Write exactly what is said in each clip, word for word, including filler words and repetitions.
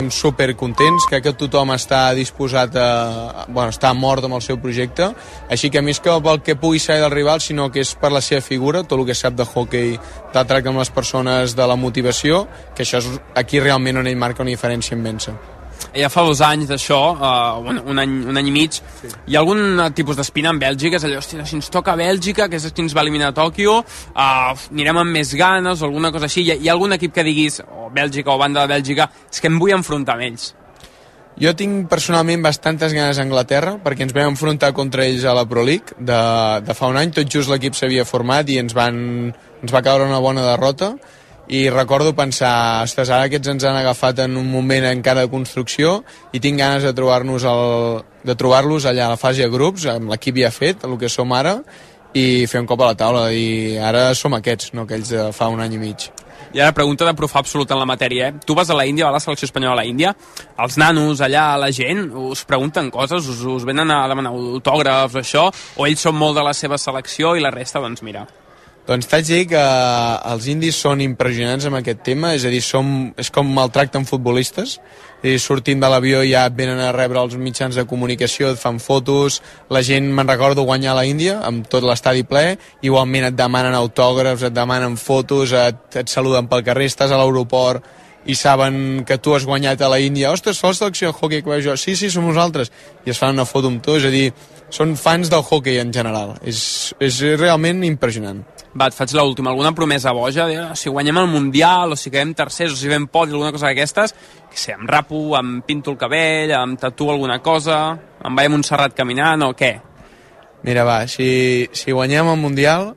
super contents, crec que tothom està disposat a... bueno, està mort amb el seu projecte, així que més que pel que pugui ser del rival, sinó que és per la seva figura, tot el que sap de hockey, de tracte amb les persones, de la motivació, que això és aquí realment on ell marca una diferència immensa. Ja fa dos anys d'això, uh, un, un, any, un any i mig, sí. Hi ha algun tipus d'espina en Bèlgica? És allò, hòstia, si ens toca Bèlgica, que és qui ens va eliminar a Tòquio, uh, anirem amb més ganes o alguna cosa així. Hi ha, hi ha algun equip que diguis, o Bèlgica o banda de Bèlgica, és que em vull enfrontar amb ells? Jo tinc personalment bastantes ganes a Anglaterra, perquè ens vam enfrontar contra ells a la Pro League de, de fa un any, tot just l'equip s'havia format i ens, van, ens va caure una bona derrota. I recordo pensar, ostres, ara aquests ens han agafat en un moment encara de construcció i tinc ganes de trobar-nos de trobar-los allà a la fase de grups, amb l'equip ja fet, el que som ara, i fer un cop a la taula. I ara som aquests, no aquells de fa un any i mig. I ara pregunta de profà absolut en la matèria, eh? Tu vas a la Índia, a la selecció espanyola a la Índia, els nanos allà, la gent, us pregunten coses, us, us venen a demanar autògrafs o això, o ells són molt de la seva selecció i la resta, doncs mira... Doncs t'haig de dir que els indis són impressionants amb aquest tema, és a dir, som, és com maltracten futbolistes, i sortint de l'avió ja venen a rebre els mitjans de comunicació, et fan fotos, la gent, me'n recordo, guanyar a la Índia, amb tot l'estadi ple, igualment et demanen autògrafs, et demanen fotos, et, et saluden pel carrer, estàs a l'aeroport i saben que tu has guanyat a la Índia, ostres, fa la selecció de hockey que vaig jo, sí, sí, som nosaltres, i es fan una foto amb tu, és a dir, són fans del hockey en general, és, és realment impressionant. Va, et faig l'última. Alguna promesa boja? De, si guanyem el Mundial, o si quedem tercers, o si fem podi, alguna cosa d'aquestes, que sé, em rapo, em pinto el cabell, em tatuo alguna cosa, em vaig a Montserrat caminant, o què? Mira, va, si, si guanyem el Mundial,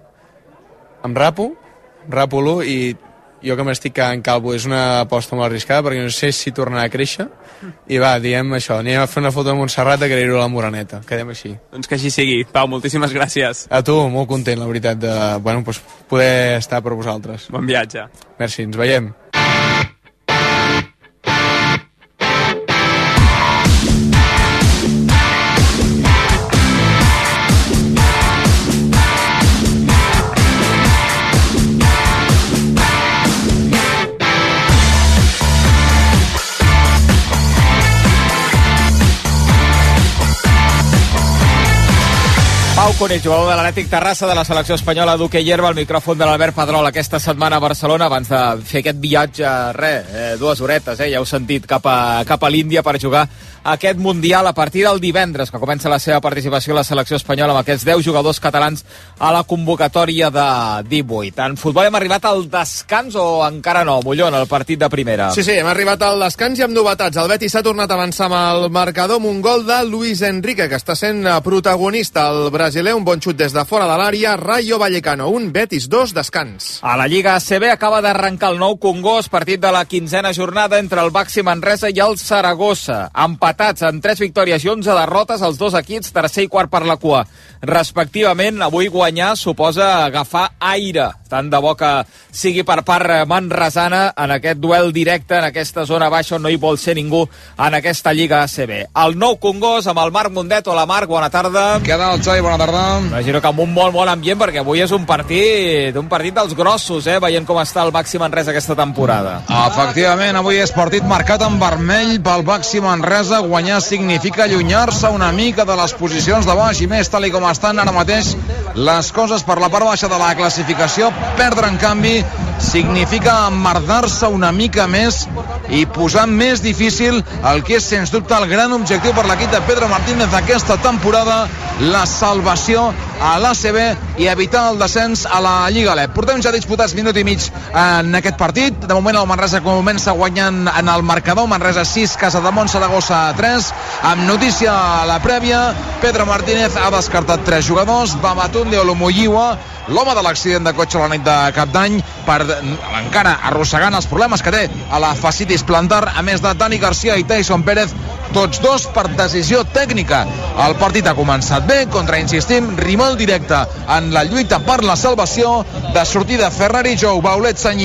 em rapo, rapo-lo, i jo que m'estic quedant calvo és una aposta molt arriscada, perquè no sé si tornarà a créixer, i va, diem això, anem a fer una foto de Montserrat a agrair-ho a la Moreneta, quedem així. Doncs que així sigui. Pau, moltíssimes gràcies. A tu, molt content, la veritat, de bueno, pues, poder estar per vosaltres. Bon viatge. Merci, ens veiem. Pau Cunit, jugador de l'Atlètic Terrassa de la selecció espanyola d'hoquei herba, al micròfon de l'Albert Pedrol aquesta setmana a Barcelona, abans de fer aquest viatge, res, eh, dues horetes, eh, ja heu sentit, cap a, cap a l'Índia per jugar aquest Mundial a partir del divendres, que comença la seva participació a la selecció espanyola amb aquests deu jugadors catalans a la convocatòria de divuit. En futbol hem arribat al descans o encara no, Molló, en el partit de primera? Sí, sí, hem arribat al descans i amb novetats. El Betis s'ha tornat a avançar amb el marcador amb un gol de Luis Enrique, que està sent protagonista. El brasiler, un bon xut des de fora de l'àrea. Rayo Vallecano, un, Betis dos, descans. A la Lliga A C B acaba d'arrencar el nou Congost, partit de la quinzena jornada entre el Baxi Manresa i el Saragossa. Empatats en tres victòries i onze derrotes, els dos equips, tercer i quart per la cua, respectivament. Avui guanyar suposa agafar aire, tant de bo que sigui per part manresana en aquest duel directe, en aquesta zona baixa on no hi vol ser ningú en aquesta Lliga A C B. El nou Congost amb el Marc Mundet. Hola Marc, bona tarda. Què tal, Xavi? Bona tarda. Imagino que amb un molt bon ambient, perquè avui és un partit un partit dels grossos, eh? Veient com està el Baxi Manresa aquesta temporada. Efectivament, avui és partit marcat en vermell pel Baxi Manresa. Guanyar significa allunyar-se una mica de les posicions de baix i més, tal i com estan ara mateix les coses per la part baixa de la classificació. Perdre, en canvi, significa emmerdar-se una mica més i posar més difícil el que és, sens dubte, el gran objectiu per l'equip de Pedro Martínez aquesta temporada, la salvació a l'A C B i evitar el descens a la Lliga L E P. Portem ja disputats minut i mig en aquest partit. De moment el Manresa comença guanyant en el marcador. Manresa sis, Casademont Saragossa tres. Amb notícia a la prèvia, Pedro Martínez ha descartat tres jugadors. Babatunde Olomoyiwa, l'home de l'accident de cotxe la nit de Cap d'Any, per encara arrossegant els problemes que té a la fascitis plantar, a més de Dani Garcia i Tyson Pérez, tots dos per decisió tècnica. El partit ha començat bé, contra, insistim, rival directe en la lluita per la salvació. De sortida Ferrari Jou, Baulet Sanyia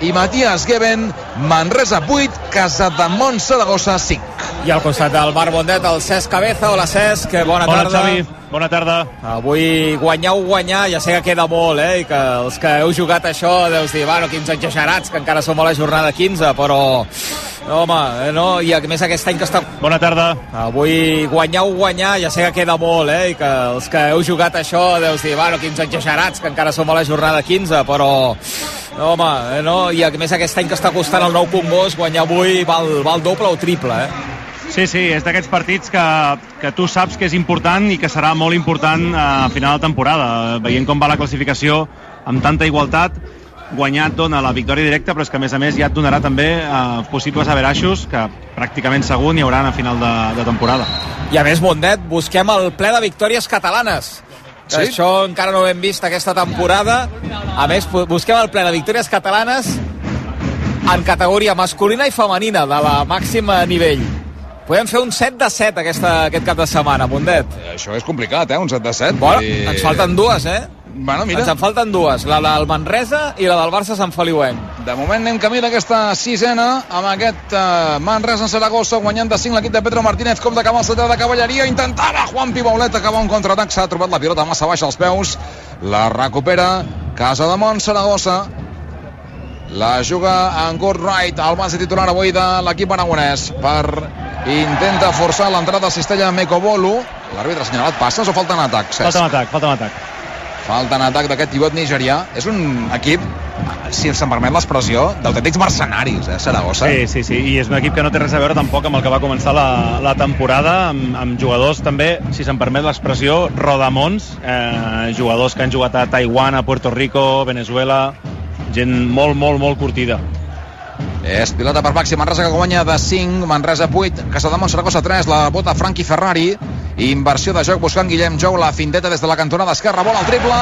i Matías Geben. Manresa vuit, Casademont Saragossa cinc. I al costat del Marc Bondet, el Cesc Cabeza. Hola, Cesc, bona Bona, tarda. Xavi. Bona tarda. Avui guanyar o guanyar, ja sé que queda molt, eh? I que els que heu jugat això deus dir, bueno, quins exagerats, que encara som a la jornada quinze, però... No, home, eh, no? I a més aquest any que està... Bona tarda. Avui guanyar o guanyar, ja sé que queda molt, eh? I que els que heu jugat això deus dir, bueno, quins exagerats, que encara som a la jornada quinze, però... No, home, eh, no? I a més aquest any que està costant el nou Congost, guanyar avui val, val doble o triple, eh? Sí, sí, és d'aquests partits que, que tu saps que és important i que serà molt important a final de temporada. Veient com va la classificació amb tanta igualtat, guanyar et dona la victòria directa, però és que a més a més ja et donarà també eh, possibles averaixos que pràcticament segur n'hi haurà a final de, de temporada. I a més, Bondet, busquem el ple de victòries catalanes. Sí? Això encara no ho hem vist aquesta temporada. A més, busquem el ple de victòries catalanes en categoria masculina i femenina de la màxima nivell. Podem fer un set de set aquesta, aquest cap de setmana, Bondet. Això és complicat, eh? Un set de set. Bueno, I... ens falten dues, eh? Bueno, mira. Ens en falten dues, la del Manresa i la del Barça Sant Feliuenc. De moment anem camí d'aquesta sisena amb aquest uh, Manresa Saragossa guanyant de cinc l'equip de Pedro Martínez. Com d'acabar el setè de cavalleria, intentava Juan Pibaulet acabar un contraatac, s'ha trobat la pilota massa baixa als peus, la recupera Casademont Saragossa, la juga en Good Right, el base titular avui de l'equip aragonès, per intenta forçar l'entrada a Cistella Mekobolu. L'àrbitre ha assenyalat passes o falta en atac? Falta en atac, falta en atac. Falta en atac d'aquest pivot nigerià. És un equip, si se'm permet l'expressió, d'autèntics mercenaris, eh, Saragossa. Sí, sí, sí, i és un equip que no té res a veure tampoc amb el que va començar la, la temporada, amb, amb jugadors també, si se'm permet l'expressió, rodamons, eh, jugadors que han jugat a Taiwan, a Puerto Rico, Venezuela, gent molt, molt, molt curtida. És pilota per Baxi, Manresa que guanya de cinc, Manresa vuit, Casademont Saragossa tres, la bota Frankie Ferrari, inversió de joc buscant Guillem Jou, la finteta des de la cantonada esquerra, bola al triple,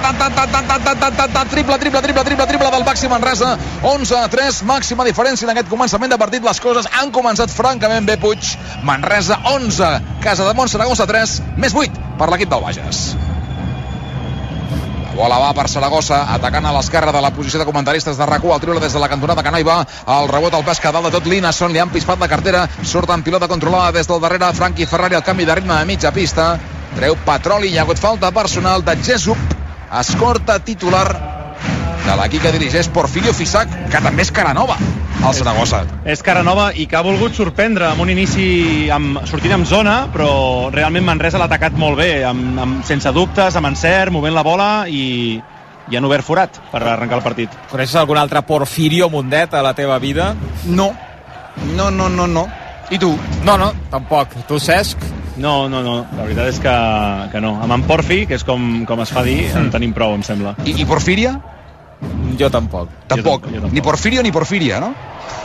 triple, triple, triple, triple, triple del Baxi Manresa, onze a tres, màxima diferència en aquest començament de partit, les coses han començat francament bé, Puig, Manresa onze, Casademont Saragossa tres, més vuit per l'equip del Bages. Bola va per Saragossa, atacant a l'esquerra de la posició de comentaristes de RAC u, el triple des de la cantonada que no hi va, el rebot al pesca dalt de tot Linasson, li han pispat la cartera, surt en pilota controlada des del darrere Frankie Ferrari, el canvi de ritme a mitja pista, treu Petroli, hi ha hagut falta personal de Jesup, escorta titular de l'equip que dirigeix Porfirio Fisac, que també és cara nova al Saragossa. És cara nova i que ha volgut sorprendre amb un inici amb, sortint amb zona, però realment Manresa l'ha atacat molt bé, amb, amb, sense dubtes, amb encert, movent la bola i, i han obert forat per arrencar el partit. Coneixes algun altre Porfirio Mundet a la teva vida? No, no, no, no, no. I tu? No, no, tampoc. Tu, Cesc? No, no, no, la veritat és que, que no. Amb en Porfi, que és com, com es fa dir, en tenim prou, em sembla. I, i Porfiria? Jo tampoc. Tampoc. Jo, jo tampoc. Ni Porfirio ni Porfiria, no?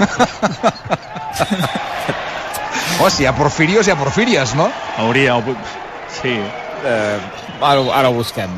Oh, si hi ha Porfirios, hi ha Porfíries, no? Hauria... Sí. Eh, ara, ara ho busquem.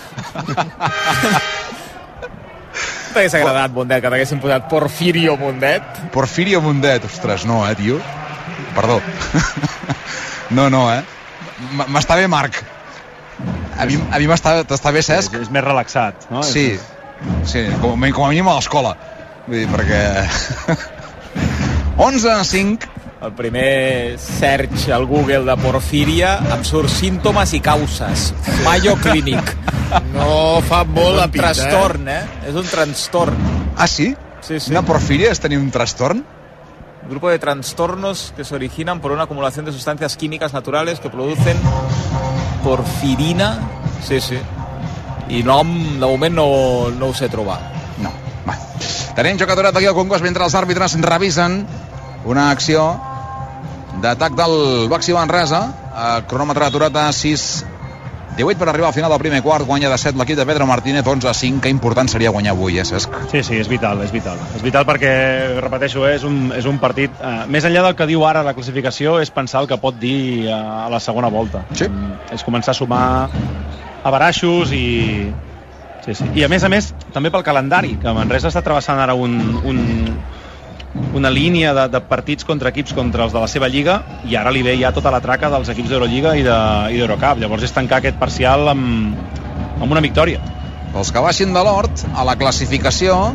T'hagués agradat, Mundet, que t'haguessin posat Porfirio Mundet? Porfirio Mundet, ostres, no, eh, tio? Perdó. No, no, eh? M- m'està bé, Marc. A mi, a mi m'està, t'està bé, Cesc? És, és més relaxat, no? Sí, sí, com, com a mínim a l'escola. Vull dir, perquè... onze a cinc. El primer search al Google de Porfíria em surt símptomes i causes. Mayo Clinic. No fa molt la un pinta, trastorn, eh? És un trastorn. Ah, sí? Sí, sí. Una porfiria és tenir un trastorn? Grupo de trastornos que se originan por una acumulación de sustancias químicas naturales que producen porfirina. Sí, sí. I nom, de moment, no, no ho sé trobar. No, va. Tenim joc aturat aquí al Congost mentre els àrbitres revisen una acció d'atac del Baxi Manresa. El cronòmetre aturat a sis divuit per arribar al final del primer quart. Guanya de set l'equip de Pedro Martínez, onze a cinc. Que important seria guanyar avui, eh, Cesc? Sí, sí, és vital, és vital. És vital perquè, repeteixo, és un, és un partit... Eh, més enllà del que diu ara la classificació, és pensar el que pot dir eh, a la segona volta. Sí. És començar a sumar averaixos i... Sí, sí. I a més a més, també pel calendari, que Manresa està travessant ara un, un, una línia de, de partits contra equips contra els de la seva lliga, i ara li ve ja tota la traca dels equips d'Eurolliga i d'Eurocup. Llavors és tancar aquest parcial amb, amb una victòria. Els que baixin de l'Hort a la classificació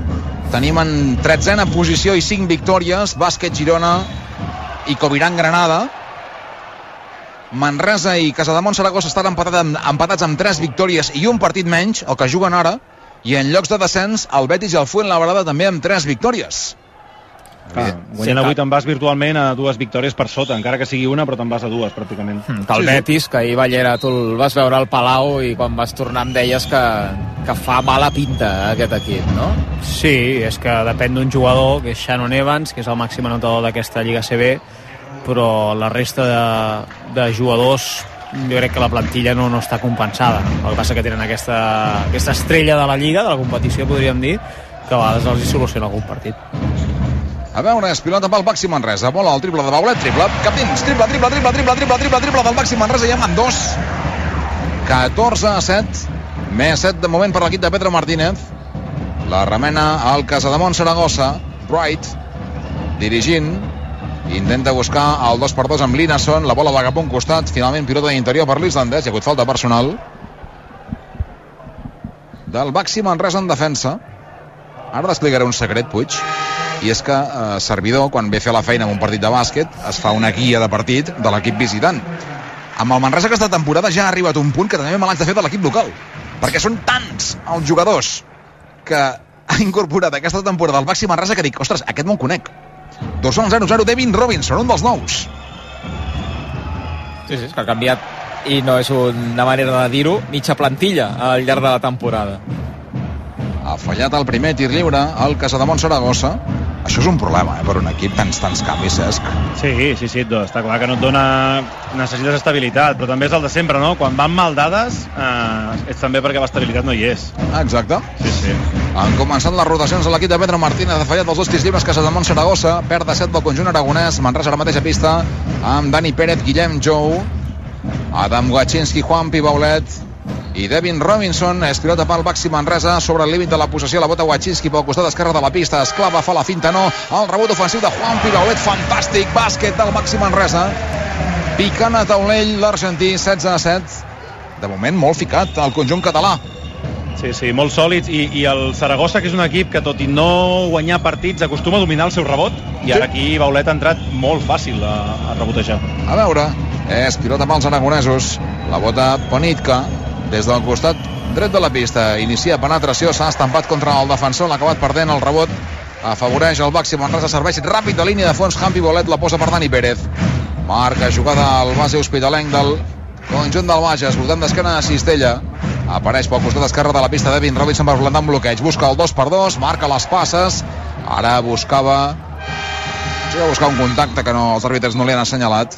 tenim en tretzena posició i cinc victòries, Bàsquet Girona i Coviran Granada. Manresa i Casademont Saragossa estan empatats amb, empatats amb tres victòries i un partit menys, el que juguen ara, i en llocs de descens el Betis i el Fuenlabrada també amb tres victòries. Clar, guanyant avui te'n vas virtualment a dues victòries per sota, encara que sigui una, però te'n vas a dues, pràcticament. Mm, que el sí, Betis, sí. Que ahir Ballera, tu el vas veure al Palau i quan vas tornar em deies que, que fa mala pinta aquest equip, no? Sí, és que depèn d'un jugador, que és Shannon Evans, que és el màxim anotador d'aquesta Lliga C B, però la resta de, de jugadors jo crec que la plantilla no, no està compensada. El que passa que tenen aquesta, aquesta estrella de la Lliga, de la competició, podríem dir, que a vegades els hi soluciona algun partit. A veure, és pilota pel Baxi Manresa. Bola al triple de Baulet, triple. Cap dins, triple, triple, triple, triple, triple, triple, triple del Baxi Manresa. Ja en dos. catorze a set. Més set de moment per l'equip de Pedro Martínez. La remena al Casademont Saragossa. Wright dirigint. Intenta buscar el dos per dos amb Linasson. La bola va cap a un costat. Finalment pilota d'interior per l'islandès. Hi ha hagut falta personal del Baxi Manresa en defensa. Ara t'explicaré un secret, Puig, i és que eh, servidor, quan ve a fer la feina en un partit de bàsquet, es fa una guia de partit de l'equip visitant. Amb el Manresa aquesta temporada ja ha arribat un punt que també me l'haig de fer de l'equip local, perquè són tants els jugadors que ha incorporat aquesta temporada el Baxi Manresa que dic, ostres, aquest me'l conec. dos zero zero, Devin Robinson, un dels nous. Sí, sí, és que ha canviat, i no és una manera de dir-ho, mitja plantilla al llarg de la temporada. Ha fallat el primer tir lliure al Casademont Saragossa. Això és un problema, eh, per un equip tants, tants canvis, Cesc. Sí, sí, sí, està clar que no et dona... Necessites estabilitat, però també és el de sempre, no? Quan van mal dades, eh, és també perquè l'estabilitat no hi és. Exacte. Sí, sí. Han començat les rotacions de l'equip de Pedro Martínez. Ha fallat els dos tirs lliures Casademont Saragossa. Perd de set del conjunt aragonès. Manresa ara mateix a pista amb Dani Pérez, Guillem Jou, Adam Wachinski, Juanpi Baulet i Devin Robinson. És pilota pel Baxi Manresa sobre el límit de la possessió. La bota Wachinski pel costat esquerre de la pista. Esclava, fa la finta, no. El rebot ofensiu de Juanpi Baulet. Fantàstic bàsquet del Baxi Manresa. Picant a taulell l'argentí. setze a set. De moment molt ficat el conjunt català. Sí, sí, molt sòlids, i, i el Saragossa, que és un equip que tot i no guanyar partits acostuma a dominar el seu rebot, i ara aquí Baulet ha entrat molt fàcil a, a rebotejar. A veure, és pilota pels aragonesos. La bota Ponitka des del costat dret de la pista. Inicia penetració, s'ha estampat contra el defensor, l'ha acabat perdent, el rebot afavoreix el Baxi Manresa, serveix ràpid de línia de fons. Juanpi Baulet la posa per Dani Pérez. Marca jugada al base hospitalenc del conjunt del Bages, voltant d'esquena a Cistella. Apareix pel costat esquerre de la pista Devin Robinson per plantar un bloqueig. Busca el dos per dos, marca les passes. Ara buscava... Sí, buscar un contacte que no, els àrbitres no li han assenyalat.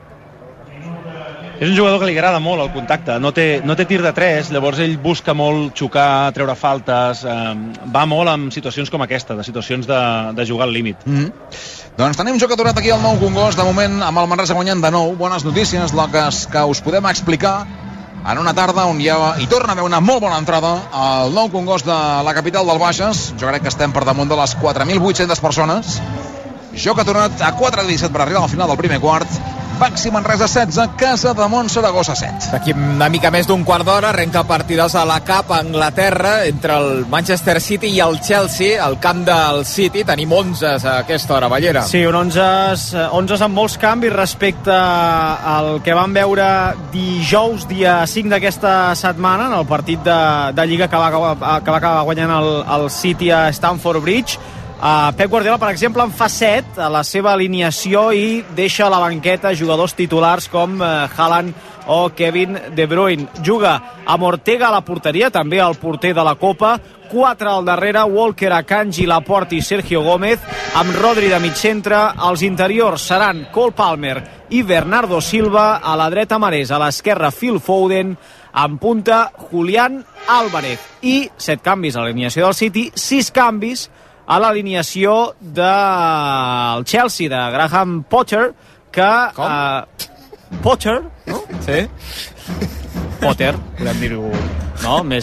És un jugador que li agrada molt el contacte. No té, no té tir de tres, llavors ell busca molt xocar, treure faltes. Eh, va molt en situacions com aquesta, de situacions de, de jugar al límit. Mm-hmm. Doncs tenim joc aturat aquí al Nou Congost, de moment amb el Manresa guanyant de nou. Bones notícies, les que us podem explicar en una tarda on hi, ha, hi torna a haver una molt bona entrada al Nou Congost de la capital del Bages. Jo crec que estem per damunt de les quatre mil vuit-centes persones. Joc aturat a quatre disset per arribar al final del primer quart. Baxi Manresa setze, Casademont Saragossa set. D'aquí una mica més d'un quart d'hora arrenca partidars a la Cup a Anglaterra entre el Manchester City i el Chelsea, al camp del City. Tenim onze a aquesta hora, Ballera. Sí, un onze, onze amb molts canvis respecte al que vam veure dijous, dia cinc d'aquesta setmana, en el partit de, de Lliga que va, que va acabar guanyant el, el City a Stamford Bridge. Uh, Pep Guardiola, per exemple, en fa set a la seva alineació i deixa a la banqueta jugadors titulars com uh, Haaland o Kevin De Bruyne. Juga amb Ortega a la porteria, també el porter de la Copa, quatre al darrere, Walker, Akanji, Laporte i Sergio Gómez, amb Rodri de mig centre. Els interiors seran Cole Palmer i Bernardo Silva, a la dreta Marès, a l'esquerra Phil Foden, en punta Julián Álvarez. I set canvis a l'alineació del City, sis canvis a l'alineació del Chelsea, de Graham Potter, que... Com? Uh, Potter, no? Sí. Potter, podem dir-ho, no? Més,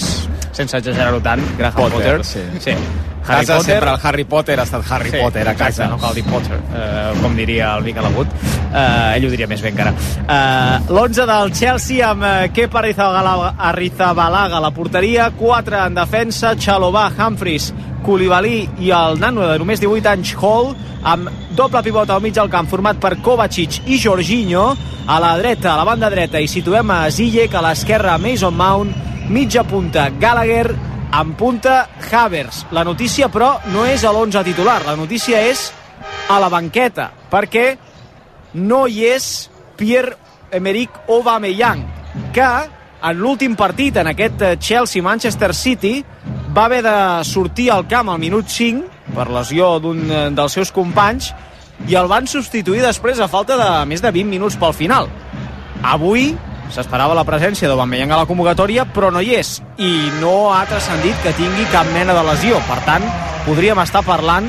sense exagerar-ho tant, Graham Potter. Potter, sí. sí. Harry Casa Potter, sempre el Harry Potter ha estat Harry sí, Potter a casa. Exacte, no cal dir Potter, uh, com diria el Mikel Agut. Uh, ell ho diria més bé encara. Uh, L'onze del Chelsea amb uh, Kepa Arrizabalaga, Arrizabalaga a la porteria, quatre en defensa, Chalobah, Humphries, Koulibaly i el nano de només divuit anys Hall, amb doble pivot al mig del camp format per Kovacic i Jorginho. A la dreta, a la banda dreta, hi situem a Ziyech, a l'esquerra Mason Mount, mitja punta Gallagher, en punta Havertz. La notícia, però, no és a l'onze titular, la notícia és a la banqueta, perquè no hi és Pierre-Emerick Aubameyang, que en l'últim partit, en aquest Chelsea-Manchester City, va haver de sortir al camp al minut cinc per lesió d'un dels seus companys i el van substituir després a falta de més de vint minuts pel final. Avui s'esperava la presència d'Aubameyang a la convocatòria, però no hi és i no ha transcendit que tingui cap mena de lesió. Per tant, podríem estar parlant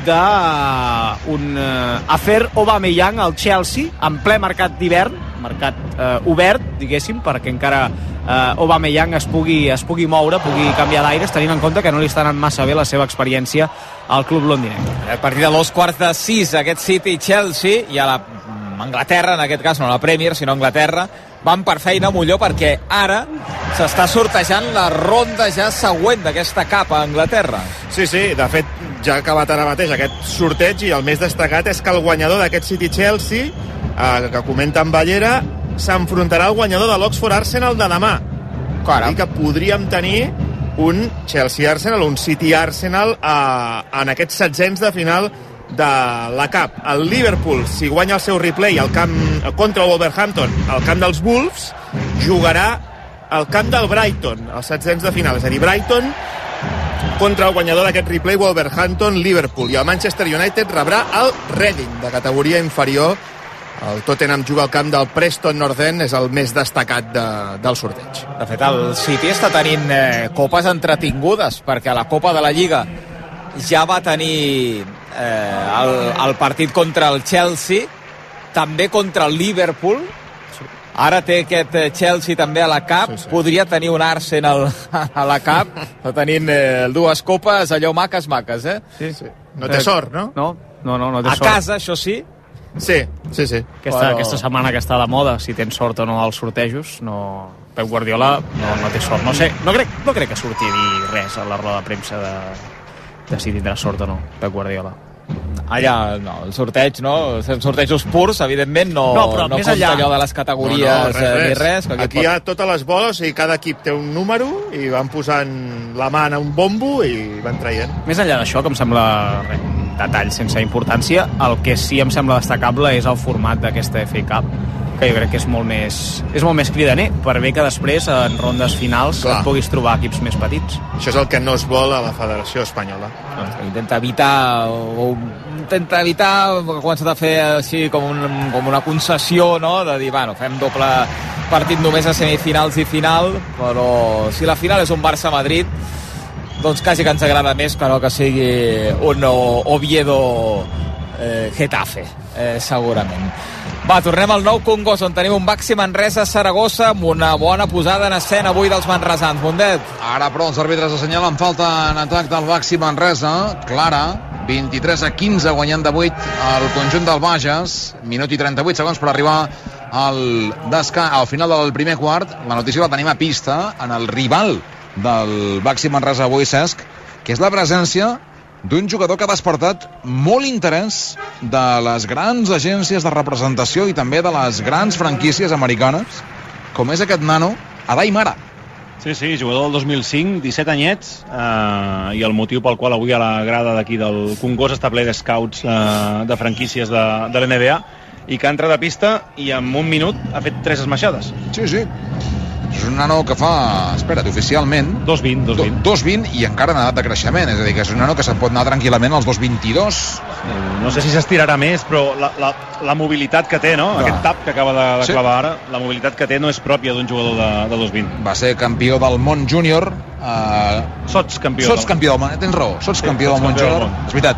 d'un uh, afer Aubameyang al Chelsea en ple mercat d'hivern, mercat uh, obert, diguéssim, perquè encara uh, Aubameyang es pugui, es pugui moure, pugui canviar d'aires, tenint en compte que no li està anant massa bé la seva experiència al club londinenc. A partir de dos quarts de sis, aquest City-Chelsea, i a la Anglaterra, en aquest cas no la Premier, sinó Anglaterra, van per feina Molló, perquè ara s'està sortejant la ronda ja següent d'aquesta capa a Anglaterra. Sí, sí, de fet ja ha acabat ara mateix aquest sorteig i el més destacat és que el guanyador d'aquest City-Chelsea, eh, que comenta en Ballera, s'enfrontarà al guanyador de l'Oxford-Arsenal de demà. Caram. I que podríem tenir un Chelsea-Arsenal, un City-Arsenal eh, en aquests setzents de final de la Cup. El Liverpool, si guanya el seu replay al camp contra el Wolverhampton, al camp dels Wolves, jugarà al camp del Brighton, als setzents de final. És a dir, Brighton contra el guanyador d'aquest replay, Wolverhampton-Liverpool. I el Manchester United rebrà el Reading, de categoria inferior. El Tottenham juga al camp del Preston North End, és el més destacat de, del sorteig. De fet, el City està tenint eh, copes entretingudes, perquè a la Copa de la Lliga ja va tenir eh, el, el partit contra el Chelsea, també contra el Liverpool, ara té aquest Chelsea també a la Cup, sí, sí. Podria tenir un Arsenal a la Cup, està tenint eh, dues copes allò maques, maques, eh? Sí, sí. No té sort, no? No, no, no, no té a sort. A casa, això sí. Sí, sí, sí. Aquesta, Però... aquesta setmana que està de moda, si tens sort o no als sortejos, no... Pep Guardiola no, no té sort. No sé, no crec, no crec que surti a dir res a la roda de premsa de, de si tindrà sort o no, Pep Guardiola. Allà, no, el sorteig, no? Els sortejos purs, evidentment, no, no, no compta allà. allò de les categories no, no, res, res. ni res. Aquí pot... hi ha totes les boles i cada equip té un número i van posant la mà en un bombo i van traient. Més enllà d'això, que em sembla res, detall sense importància, el que sí em sembla destacable és el format d'aquesta F A Cup, que jo crec que és molt més, és molt més cridaner, per bé que després, en rondes finals, Clar. et puguis trobar equips més petits. Això és el que no es vol a la Federació Espanyola. Intenta evitar, o intenta evitar, que comença a fer així com, un, com una concessió, no?, de dir, bueno, fem doble partit només a semifinals i final, però si la final és un Barça-Madrid, doncs quasi que ens agrada més que no que sigui un Oviedo eh, Getafe, eh, segurament. Va, tornem al nou Congost, on tenim un Baxi Manresa-Saragossa amb una bona posada en escena avui dels manresans. Mundet. Ara, però, els àrbitres assenyalen falta en atac del Baxi Manresa. Clara, vint-i-tres a quinze, guanyant de vuit el conjunt del Bages. Minut i trenta-vuit segons per arribar al, desca... al final del primer quart. La notícia la tenim a pista en el rival del Baxi Manresa avui, Cesc, que és la presència d'un jugador que ha despertat molt interès de les grans agències de representació i també de les grans franquícies americanes, com és aquest nano, Adai Mara. Sí, sí, jugador del dos mil cinc, disset anyets, eh, i el motiu pel qual avui a la grada d'aquí del Congost està ple de scouts eh, de franquícies de, de l'N B A, i que ha entrat a pista i en un minut ha fet tres esmaixades. Sí, sí. És un nano que fa, espera't, oficialment... dos vint, dos vint. dos vint i encara en edat de creixement, és a dir, que és un nano que se'n pot anar tranquil·lament als dos vint-i-dos. No sé si s'estirarà més, però la, la, la mobilitat que té, no? Clar. Aquest tap que acaba de, de sí. clavar ara, la mobilitat que té no és pròpia d'un jugador de, de dos vint. Va ser campió del món júnior. Eh... Sots campió. Sots campió del món, tens raó, sots sí, campió del món júnior. És veritat,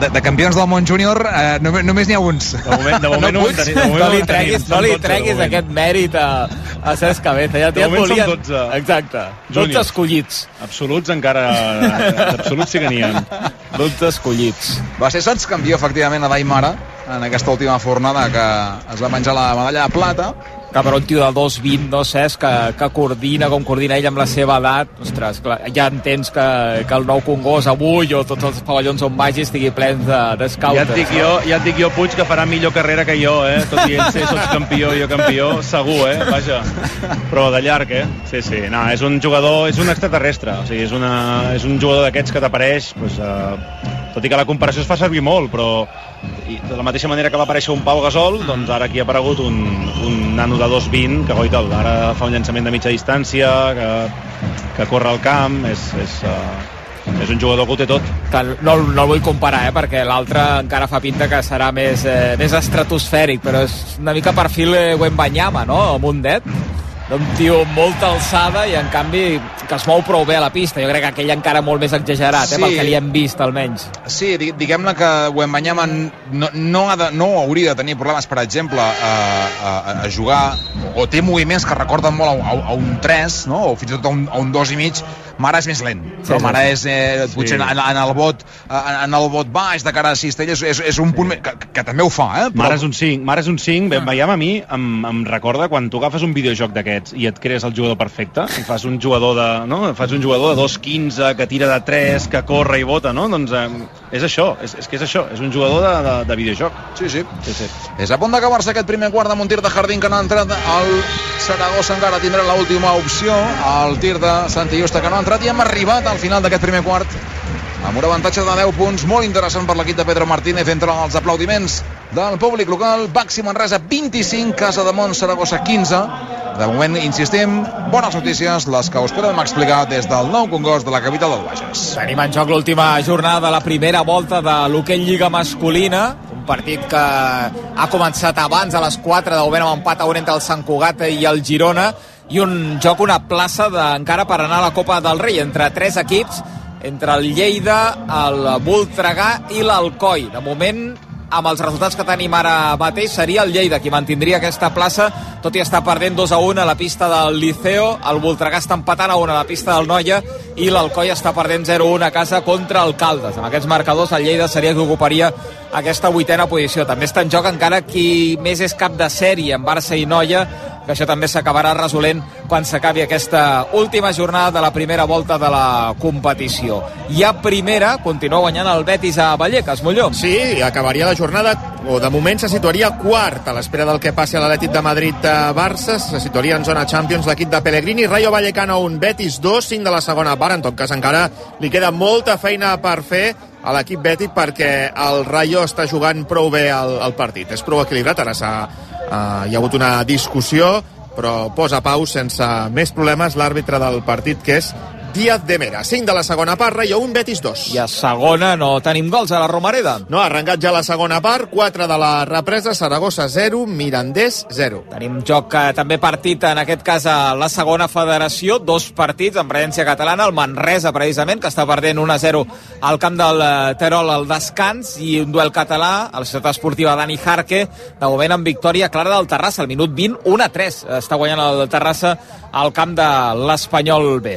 de, de campions del món júnior eh, només, només n'hi ha uns. De moment, de moment no, no, tenim, de moment no li no treguis, no li treguis aquest mèrit a, a Cesc Cabeza. Ja, de ja moment volien... som dotze. Exacte, dotze escollits. Absoluts encara, absoluts sí que n'hi ha. dotze escollits. Va ser sots campió, efectivament, a Daimara en aquesta última fornada que es va menjar la medalla de plata. Que per un tio de dos vint, no Cesc, que, que coordina com coordina ell amb la seva edat, ostres, clar, ja entens que, que el nou Congost avui o tots els pavellons on vagi estigui plens de, de scouters. Ja et dic jo, ja et dic jo, Puig, que farà millor carrera que jo, eh? Tot i ell ser sots campió i jo campió, segur, eh? Vaja. Però de llarg, eh? Sí, sí. No, és un jugador, és un extraterrestre. O sigui, és, una, és un jugador d'aquests que t'apareix, pues, eh, tot i que la comparació es fa servir molt, però i de la mateixa manera que va aparèixer un Pau Gasol, doncs ara aquí ha aparegut un, un nano de dos vint, que goita'l, ara fa un llançament de mitja distància, que, que corre al camp, és, és, uh, és un jugador que ho té tot. No, no el vull comparar, eh, perquè l'altre encara fa pinta que serà més, eh, més estratosfèric, però és una mica perfil eh, Wembanyama, no?, amb un det. Un tio amb molta alçada i en canvi que es mou prou bé a la pista. Jo crec que aquell encara molt més exagerat, sí. eh, pel que li hem vist almenys. Sí, diguem-ne que Wembanyama no, no, ha de, no hauria de tenir problemes, per exemple, a, a, a jugar, o té moviments que recorden molt a, a, a un tres, no? O fins i tot a un, a un dos i mig. Mara és més lent, però sí, Mara és eh, potser sí. en, en, el bot, en el bot baix de cara a Cistella és, és, és un punt sí. que, que també ho fa, eh? Però... Mara és un cinc, Mara és un cinc. Wembanyama a mi em, em recorda quan tu agafes un videojoc d'aquests i et crees el jugador perfecte, i fas un jugador de, no? Fas un jugador de dos quinze que tira de tres, que corre i bota, no? Doncs eh, és això, és, és que és això, és un jugador de, de, de videojoc. Sí, sí. sí, sí. És a punt d'acabar-se aquest primer quart amb un tir de Jardín que no ha entrat. El Saragossa encara tindrà l'última opció, el tir de Santi Justa que no ha entrat, i hem arribat al final d'aquest primer quart amb un avantatge de deu punts molt interessant per l'equip de Pedro Martínez entre els aplaudiments del públic local. Baxi Manresa vint-i-cinc, Casa de Mont Saragossa quinze. De moment, insistim, bones notícies, les que us podem explicar des del Nou Congost de la capital del Bages. Tenim en joc l'última jornada de la primera volta de l'hoquei Lliga masculina, un partit que ha començat abans a les quatre, de moment amb empat a un entre el Sant Cugat i el Girona, i un joc, una plaça de, encara per anar a la Copa del Rei entre tres equips, entre el Lleida, el Voltregà i l'Alcoi. De moment, amb els resultats que tenim ara mateix, seria el Lleida qui mantindria aquesta plaça, tot i estar perdent dos a un a la pista del Liceo. El Voltregà està empatant a un a la pista del Noia i l'Alcoi està perdent zero a un a casa contra el Caldes. Amb aquests marcadors, el Lleida seria qui ocuparia aquesta vuitena posició. També està en joc encara qui més és cap de sèrie en Barça i Noia, que això també s'acabarà resolent quan s'acabi aquesta última jornada de la primera volta de la competició. I a primera continua guanyant el Betis a Vallecas, Molló. Sí, acabaria la jornada, o de moment se situaria quart a l'espera del que passi a l'Atlètic de Madrid de Barça. Se situaria en zona Champions l'equip de Pellegrini. Rayo Vallecano un, Betis dos, cinc de la segona part. En tot cas encara li queda molta feina per fer a l'equip Betis perquè el Rayo està jugant prou bé el, el partit. És prou equilibrat, ara s'ha Uh, hi ha hagut una discussió, però posa pau sense més problemes l'àrbitre del partit, que és Díaz de Mera. cinc de la segona part, Rayo un, Betis dos. I a segona no tenim gols a la Romareda. No, ha arrencat ja la segona part, quatre de la represa, Saragossa zero, Mirandés zero. Tenim joc, eh, també partit, en aquest cas a la segona federació, dos partits en presència catalana, el Manresa precisament, que està perdent un a zero al camp del Terol al descans, i un duel català a la ciutat esportiva Dani Jarque, de moment amb victòria clara del Terrassa, al minut vint, un a tres, està guanyant el Terrassa al camp de l'Espanyol B.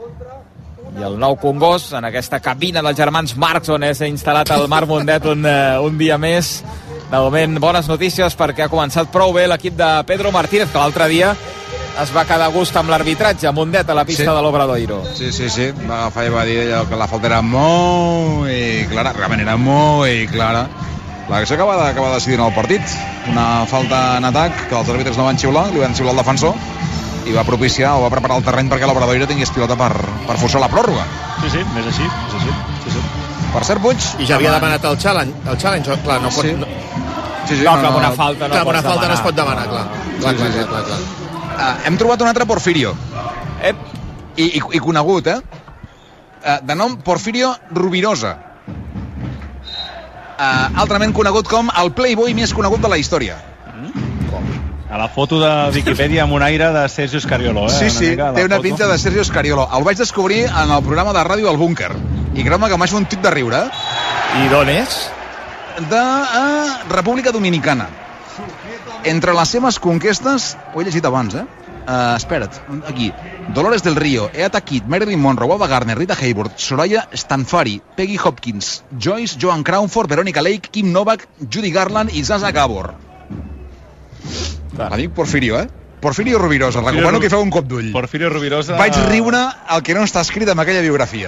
I el Nou Congost, en aquesta cabina dels germans Marx, on és instal·lat el Marc Mundet un, uh, un dia més. De moment, bones notícies perquè ha començat prou bé l'equip de Pedro Martínez, que l'altre dia es va quedar a gust amb l'arbitratge, Mundet, a la pista sí. de l'Obradoiro. Sí, sí, sí, va agafar i va dir allò que la falta era molt clara, realment era molt clara. L'acció acaba, de, acaba decidint el partit. Una falta en atac que els àrbitres no van xiular, li van xiular el defensor, i va propiciar o va preparar el terreny perquè l'Obradoiro tingués pilota per, per forçar la pròrroga. Sí, sí, és així, és així. Sí, sí. Per cert, Puig... I ja havia demanat el challenge, el challenge, clar, no pot... Sí. No, sí, sí, no, no, no, una falta no, clar, una falta demanar. no es pot demanar, clar. Clar, sí, clar, sí, clar, clar, clar. Uh, hem trobat un altre Porfirio. Ep. I, i, i conegut, eh? Uh, de nom Porfirio Rubirosa. Uh, altrament conegut com el playboy més conegut de la història. A la foto de Viquipèdia amb un aire de Sergio Scariolo, eh? Sí, sí, una té una foto. pinta de Sergio Scariolo. El vaig descobrir en el programa de ràdio El Búnquer. I creu-me que m'ha fet un tip de riure. I d'on és? De uh, República Dominicana. Entre les seves conquestes, ho he llegit abans, eh? Uh, espera't, aquí. Dolores del Río, Eata Kidd, Marilyn Monroe, Ava Gardner, Rita Hayworth, Soraya Stanfari, Peggy Hopkins, Joyce, Joan Crawford, Veronica Lake, Kim Novak, Judy Garland i Zaza Gabor. L'amic Porfirio, eh? Porfirio Rubirosa, recomano que feu un cop d'ull. Porfirio Rubirosa... Vaig riure el que no està escrit en aquella biografia.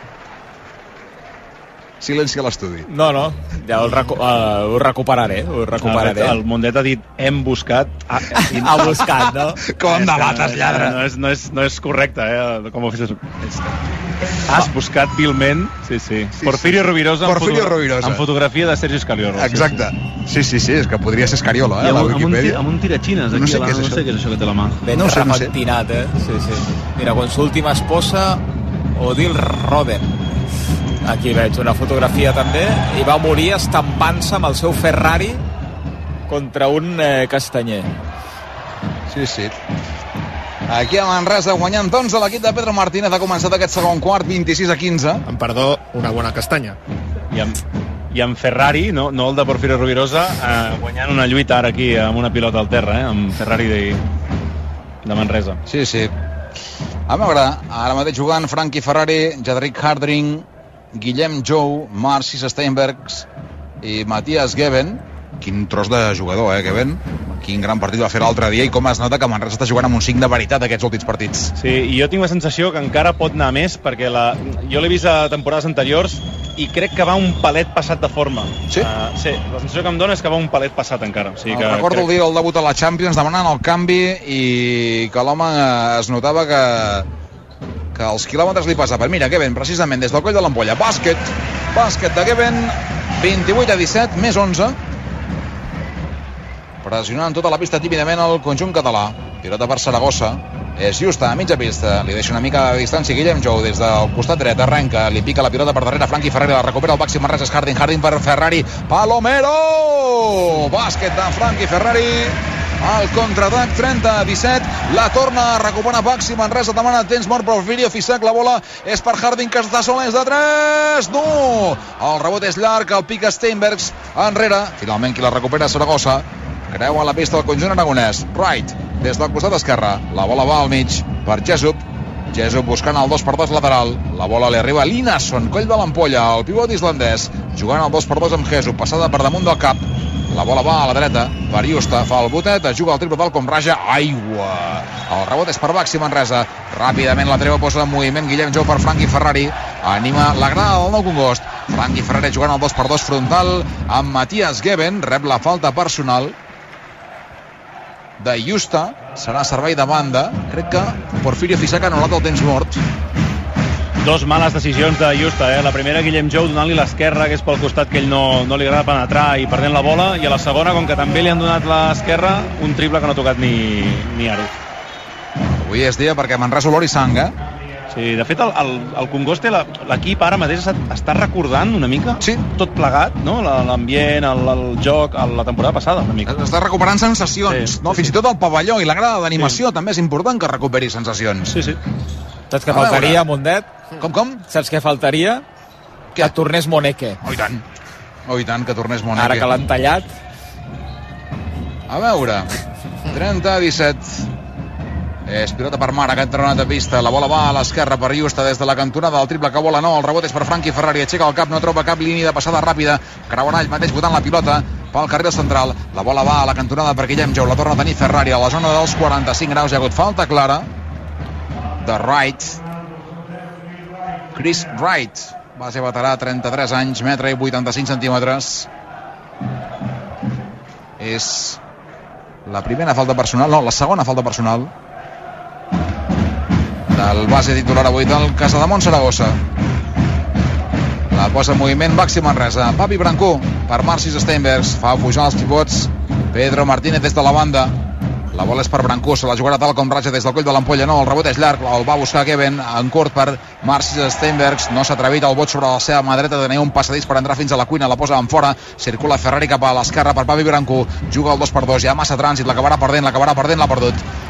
Silenci a l'estudi. No, no, ja ho, recu uh, ho recuperaré, ho recuperaré. El Mundet ha dit, hem buscat... Ha, ha buscat, no? Com em debates, lladre. No és, no és, no és correcte, eh? Com ho fes... Has buscat vilment... Sí, sí. sí Porfirio Rubirosa, Porfirio en, foto... Rubirosa en fotografia de Sergio Scariolo. Exacte. Sí, sí, sí, és que podria ser Escariola, eh, a la Wikipedia. Amb un tiratxines, aquí, no sé, què és, no sé què és això que té la mà. Ben no sé, repentinat, eh? Sí, sí. Mira, con su última esposa, Odile Roden. Aquí veig una fotografia també, i va morir estampant-se amb el seu Ferrari contra un eh, castanyer. Sí, sí. Aquí a Manresa guanyant onze l'equip de Pedro Martínez, ha començat aquest segon quart vint-i-sis a quinze. En perdó, una bona castanya. I amb, i amb Ferrari, no, no el de Porfirio Rubirosa, eh, guanyant una lluita ara aquí amb una pilota al terra, eh, amb Ferrari de, de Manresa. Sí, sí. A veure, ara mateix jugant Frankie Ferrari, Jadric Hardring, Guillem Jou, Marcis Steinbergs i Matías Geben. Quin tros de jugador, eh, Geben? Quin gran partit va fer l'altre dia i com es nota que Manresa està jugant amb un cinc de veritat aquests últims partits. Sí, i jo tinc la sensació que encara pot anar més perquè la... jo l'he vist a temporades anteriors i crec que va un palet passat de forma. Sí? Uh, sí, la sensació que em dona és que va un palet passat encara. O sigui que, recordo crec... el dia del debut a la Champions demanant el canvi i que l'home es notava que que els quilòmetres li passaven. Mira, Geben, precisament des del coll de l'ampolla. Bàsquet, bàsquet de Geben, vint-i-vuit a disset, més onze. Pressionant tota la pista tímidament el conjunt català. Pilota per Saragossa. És justa, a mitja pista. Li deixa una mica de distància Guillem Jou des del costat dret. Arrenca, li pica la pilota per darrere. Frankie Ferrari la recupera el Baxi Manresa. Harding, Harding per Ferrari. Palomero! Bàsquet de Frankie Ferrari. El contraatac, trenta a disset. La torna a recuperar Baxi Manresa. Demana temps mort Porfirio Fisac. La bola és per Harding, que està sol, és de tres. No! El rebot és llarg. El pica Steinbergs enrere. Finalment qui la recupera Saragossa. Creu a la pista el conjunt aragonès. Wright, des del costat esquerre. La bola va al mig per Jesup. Jesup buscant el dos per dos lateral. La bola li arriba a Linasson, coll de l'ampolla, el pivot islandès, jugant el dos per dos amb Jesup, passada per damunt del cap. La bola va a la dreta per Justa, fa el botet, juga el triple tal com raja. Aigua! El rebot és per Baxi Manresa. Ràpidament la treu, posa en moviment Guillem Jou per Frankie Ferrari. Anima la grada del Nou Congost. Frankie Ferrari jugant el dos per dos frontal amb Matías Geben. Rep la falta personal de Justa, serà servei de banda. Crec que Porfirio Fisac ha anul·lat el temps mort. Dos males decisions de Justa, eh? La primera, Guillem Jou donant-li l'esquerra, que és pel costat que ell no, no li agrada penetrar i perdent la bola, i a la segona, com que també li han donat l'esquerra, un triple que no ha tocat ni, ni aro. Avui és dia perquè Manresa olor i sang, eh? Sí, de fet, el, el, el Congost, l'equip ara mateix està recordant una mica, sí, tot plegat, no? L'ambient, el, el joc, el, la temporada passada, una mica. Està recuperant sensacions, sí, no? Sí, Fins sí. i tot el pavelló i la grada d'animació, sí, també és important que recuperi sensacions. Sí, sí. Saps què faltaria, Mundet? Com, com? Saps què faltaria? Què? Que tornés Moneke. Oh, i tant. Oh, i tant, que tornés Moneke. Ara que l'han tallat. A veure, trenta a disset. És pilota per Mara, que entra a pista. La bola va a l'esquerra per Justa des de la cantonada. El triple que vola no, el rebot és per Frankie Ferrari. Aixeca el cap, no troba cap línia de passada ràpida. Creuarà ell mateix votant la pilota pel carril central. La bola va a la cantonada per Guillem Jou. La torna a tenir Ferrari a la zona dels quaranta-cinc graus. Hi ha hagut falta clara de Wright. Chris Wright, base veterà, trenta-tres anys, metre i vuitanta-cinc centímetres. És la primera falta personal, no, la segona falta personal del base titular avui del Casademont Saragossa. La posa en moviment Baxi Manresa. Papi Brancú per Marcis Steinbergs. Fa pujar els pivots Pedro Martínez des de la banda. La bola és per Brancú, se la jugarà tal com raja des del coll de l'ampolla. No, el rebot és llarg, el va buscar Geben en curt per Marcis Steinbergs. No s'ha atrevit el bot sobre la seva mà dreta, tenia un passadís per entrar fins a la cuina, la posa en fora, circula Ferrari cap a l'esquerra per Papi Brancú, juga el dos per dos, hi ha massa trànsit, l'acabarà perdent, l'acabarà perdent, l'ha perdut.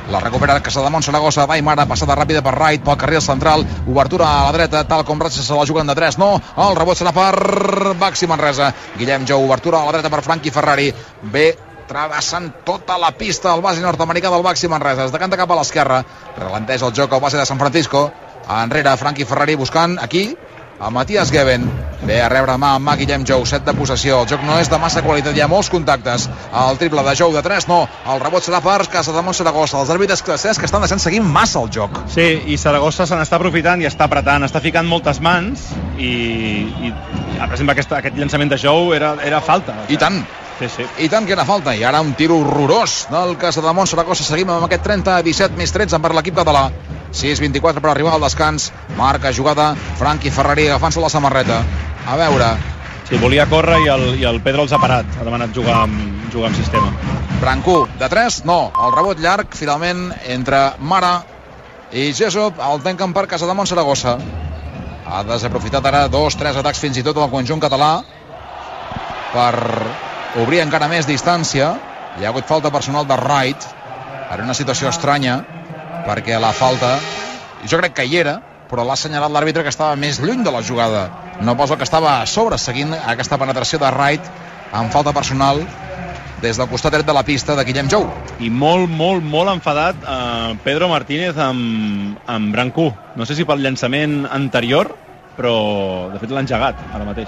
La recupera Casademont Saragossa, Daimara, passada ràpida per Wright, pel carril central, obertura a la dreta, tal com Ratxa se la juguen de tres, no, el rebot serà per Baxi Manresa. Guillem Jou, obertura a la dreta per Frankie Ferrari, bé travessant tota la pista el base nord-americà del Baxi Manresa, es decanta cap a l'esquerra, ralenteix el joc al base de San Francisco, enrere Frankie Ferrari buscant aquí a Matías Geben, ve a rebre mà amb mà Guillem Jou, set de possessió, el joc no és de massa qualitat, hi ha molts contactes, el triple de Jou de tres, no, el rebot serà per Casademont Saragossa, els àrbitres que estan deixant seguir massa el joc. Sí, i Saragossa se n'està aprofitant i està apretant, està ficant moltes mans i, i per exemple aquest, aquest llançament de Jou era, era falta. I tant. Sí, sí. I tant que era falta, i ara un tir horrorós del Casademont Saragossa. Seguim amb aquest trenta a disset més tretze per l'equip català, sis vint-i-quatre per arribar al descans, marca jugada Frankie Ferrari agafant-se la samarreta, a veure. Sí, volia córrer i el, i el Pedro els ha parat, ha demanat jugar amb, jugar amb sistema. Brancú, de tres, no, el rebot llarg finalment entre Mara i Jessup, el tanquen per Casademont Saragossa. Ha desaprofitat ara dos, tres atacs fins i tot al conjunt català per obrir encara més distància. Hi ha hagut falta personal de Wright en una situació estranya, perquè la falta jo crec que hi era, però l'ha assenyalat l'àrbitre que estava més lluny de la jugada, no pas el que estava a sobre seguint aquesta penetració de Wright amb falta personal des del costat dret de la pista de Guillem Jou. I molt, molt, molt enfadat eh, Pedro Martínez amb, amb Brancú, no sé si pel llançament anterior, però de fet l'ha engegat ara mateix.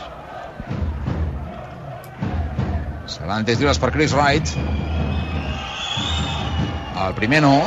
Seran tres lliures per Chris Wright. El primer no.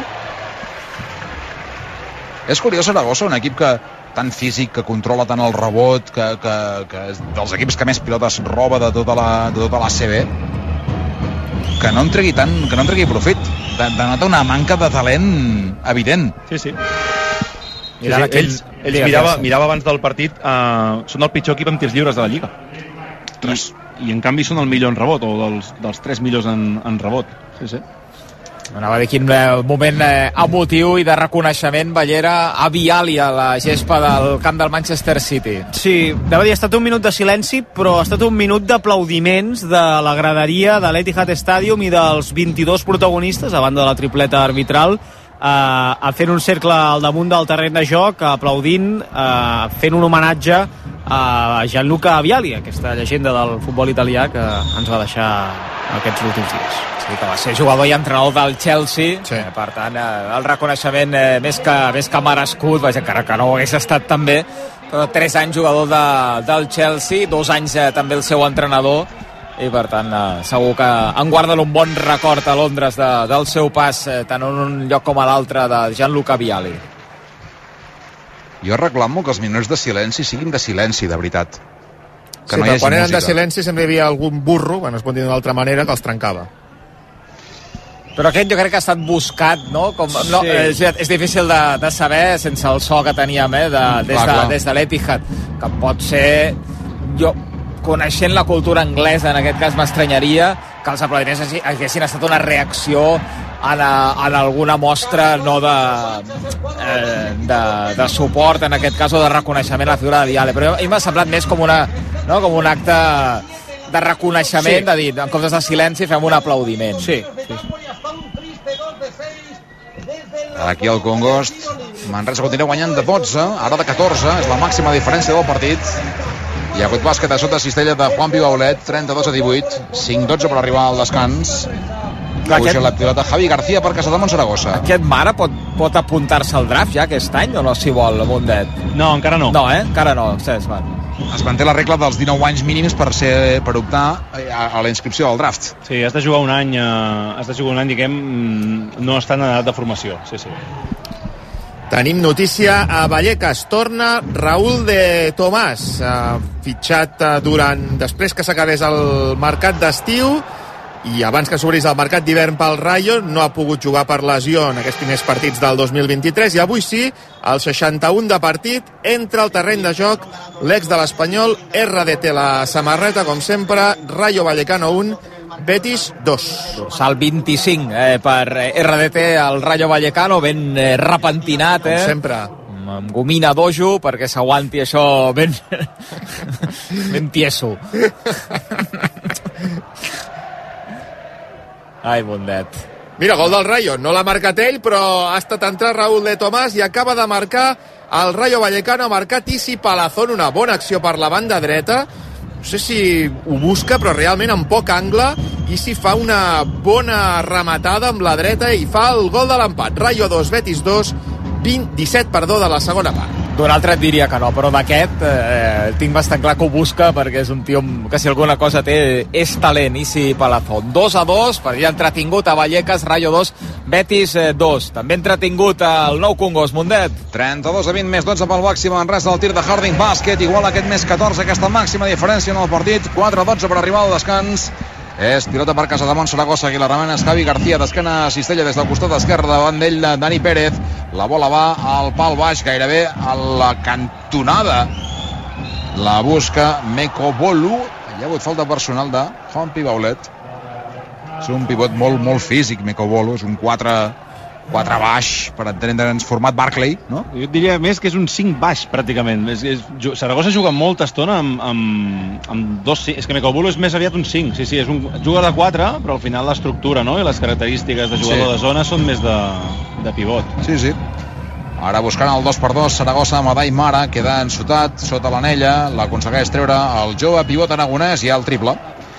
És curiós Saragossa, un equip que tan físic, que controla tant el rebot, que, que, que és dels equips que més pilotes roba de tota la, de tota la C B, que no en tregui tant, que no en tregui profit. Denota una manca de talent evident. Sí, sí. Sí, sí, ells ells mirava, mirava abans del partit, uh, són el pitjor equip amb tirs lliures de la Lliga. I, i en canvi són el millor en rebot, o dels, dels tres millors en, en rebot. Sí, sí. Anava a dir quin moment eh, emotiu i de reconeixement Ballera a Viali a la gespa del camp del Manchester City. Sí, deu dir, ha estat un minut de silenci, però ha estat un minut d'aplaudiments de la graderia de l'Etihad Stadium i dels vint-i-dos protagonistes, a banda de la tripleta arbitral, eh, fent un cercle al damunt del terreny de joc, aplaudint, eh, fent un homenatge a Gianluca Vialli, aquesta llegenda del futbol italià que ens va deixar aquests últims dies. Sí, que va ser jugador i entrenador del Chelsea, sí. eh, per tant eh, el reconeixement eh, més, que, més que merescut, vaja, encara que no ho hagués estat també, però tres anys jugador de, del Chelsea, dos anys eh, també el seu entrenador, i per tant eh, segur que en guarden un bon record a Londres de, del seu pas eh, tant en un lloc com a l'altre de Gianluca Vialli. Jo reclamo que els minuts de silenci siguin de silenci, de veritat, que sí, no hi hagi quan eren música. de silenci sempre hi havia algun burro, quan es pot dir d'una altra manera, que els trencava. Però aquest jo crec que ha estat buscat, no? Com, no sí. és, és difícil de, de saber sense el so que teníem, eh, de, des, clar, de, clar. des de l'Etihad, que pot ser... Jo, coneixent la cultura anglesa, en aquest cas m'estranyaria que els aplaudiments haguessin estat una reacció en, a, en alguna mostra no de, eh, de, de suport, en aquest cas, o de reconeixement a la figura de Vialli. Però a mi m'ha semblat més com, una, no, com un acte de reconeixement, sí. De dir, en comptes de silenci fem un aplaudiment. Sí, sí. Aquí al Congost, Manresa continua guanyant de dotze, ara de catorze, és la màxima diferència del partit. Hi ha hagut bàsquet a sota cistella de Juan Pibaulet, trenta-dos a divuit, cinc dotze per arribar al descans. Puja aquest... la pilota Javi García per Casademont Saragossa. Aquest Mara pot, pot apuntar-se al draft ja aquest any o no, si vol, Mundet? No, encara no. No, eh? Encara no. Cés, va. Es manté la regla dels dinou anys mínims per ser per optar a, a la inscripció del draft. Sí, has de jugar un any, eh, has de jugar un any, diguem, no estan en edat de formació. Sí, sí. Tenim notícia a Vallecas. Torna Raúl de Tomàs, uh, fitxat uh, durant després que s'acabés el mercat d'estiu i abans que s'obrís el mercat d'hivern pel Rayo. No ha pogut jugar per lesió en aquests primers partits del dos mil vint-i-tres i avui sí, al seixanta-un de partit, entra al terreny de joc l'ex de l'Espanyol. R D T la samarreta, com sempre. Rayo Vallecano un, Betis dos. Salt vint-i-cinc eh, per R D T al Rayo Vallecano, ben eh, repentinat, eh? Com sempre. Amb gomina dojo perquè s'aguanti això ben ben tieso. Ai, Mundet. Mira, gol del Rayo, no l'ha marcat ell, però ha estat entrar Raúl de Tomàs i acaba de marcar el Rayo Vallecano, ha marcat Isi Palazón, una bona acció per la banda dreta. No sé si ho busca, però realment en poc angle. Isi fa una bona rematada amb la dreta i fa el gol de l'empat. Rayo dos, Betis dos, vint, disset, perdó, de la segona part. D'un altre et diria que no, però d'aquest eh, tinc bastant clar que ho busca, perquè és un tio que si alguna cosa té és talent. Isi Palazón. dos a dos, per dir entretingut a Vallecas, Rayo dos, Betis dos. També entretingut al Nou Congost, Mundet. trenta-dos a vint més dotze pel Baxi Manresa, el tir de Harding Bàsquet, igual aquest més catorze, aquesta màxima diferència en el partit, quatre a dotze per arribar al descans. És pilota per Casademont, Saragossa, aquí la remena és Javi García, d'esquena a Cistella des del costat esquerre, davant d'ell Dani Pérez. La bola va al pal baix, gairebé a la cantonada. La busca Meko Bolu. Hi ha hagut falta personal de Juan Pibaulet. És un pivot molt, molt físic, Meko Bolu, és un quatre quatre baix, per entendre'ns format Barclay, no? Jo et diria més que és un cinc baix, pràcticament. És, és, Saragossa juga molta estona amb, amb, amb dos... És que Mekobulu és més aviat un cinc, sí, sí, és un jugador de quatre, però al final l'estructura, no?, i les característiques de jugador sí. de zona són més de, de pivot. Sí, sí. Ara buscant el dos per dos, Saragossa amb Adai Mara, queda ensotat sota l'anella, l'aconsegueix treure el jove pivot aragonès i el triple.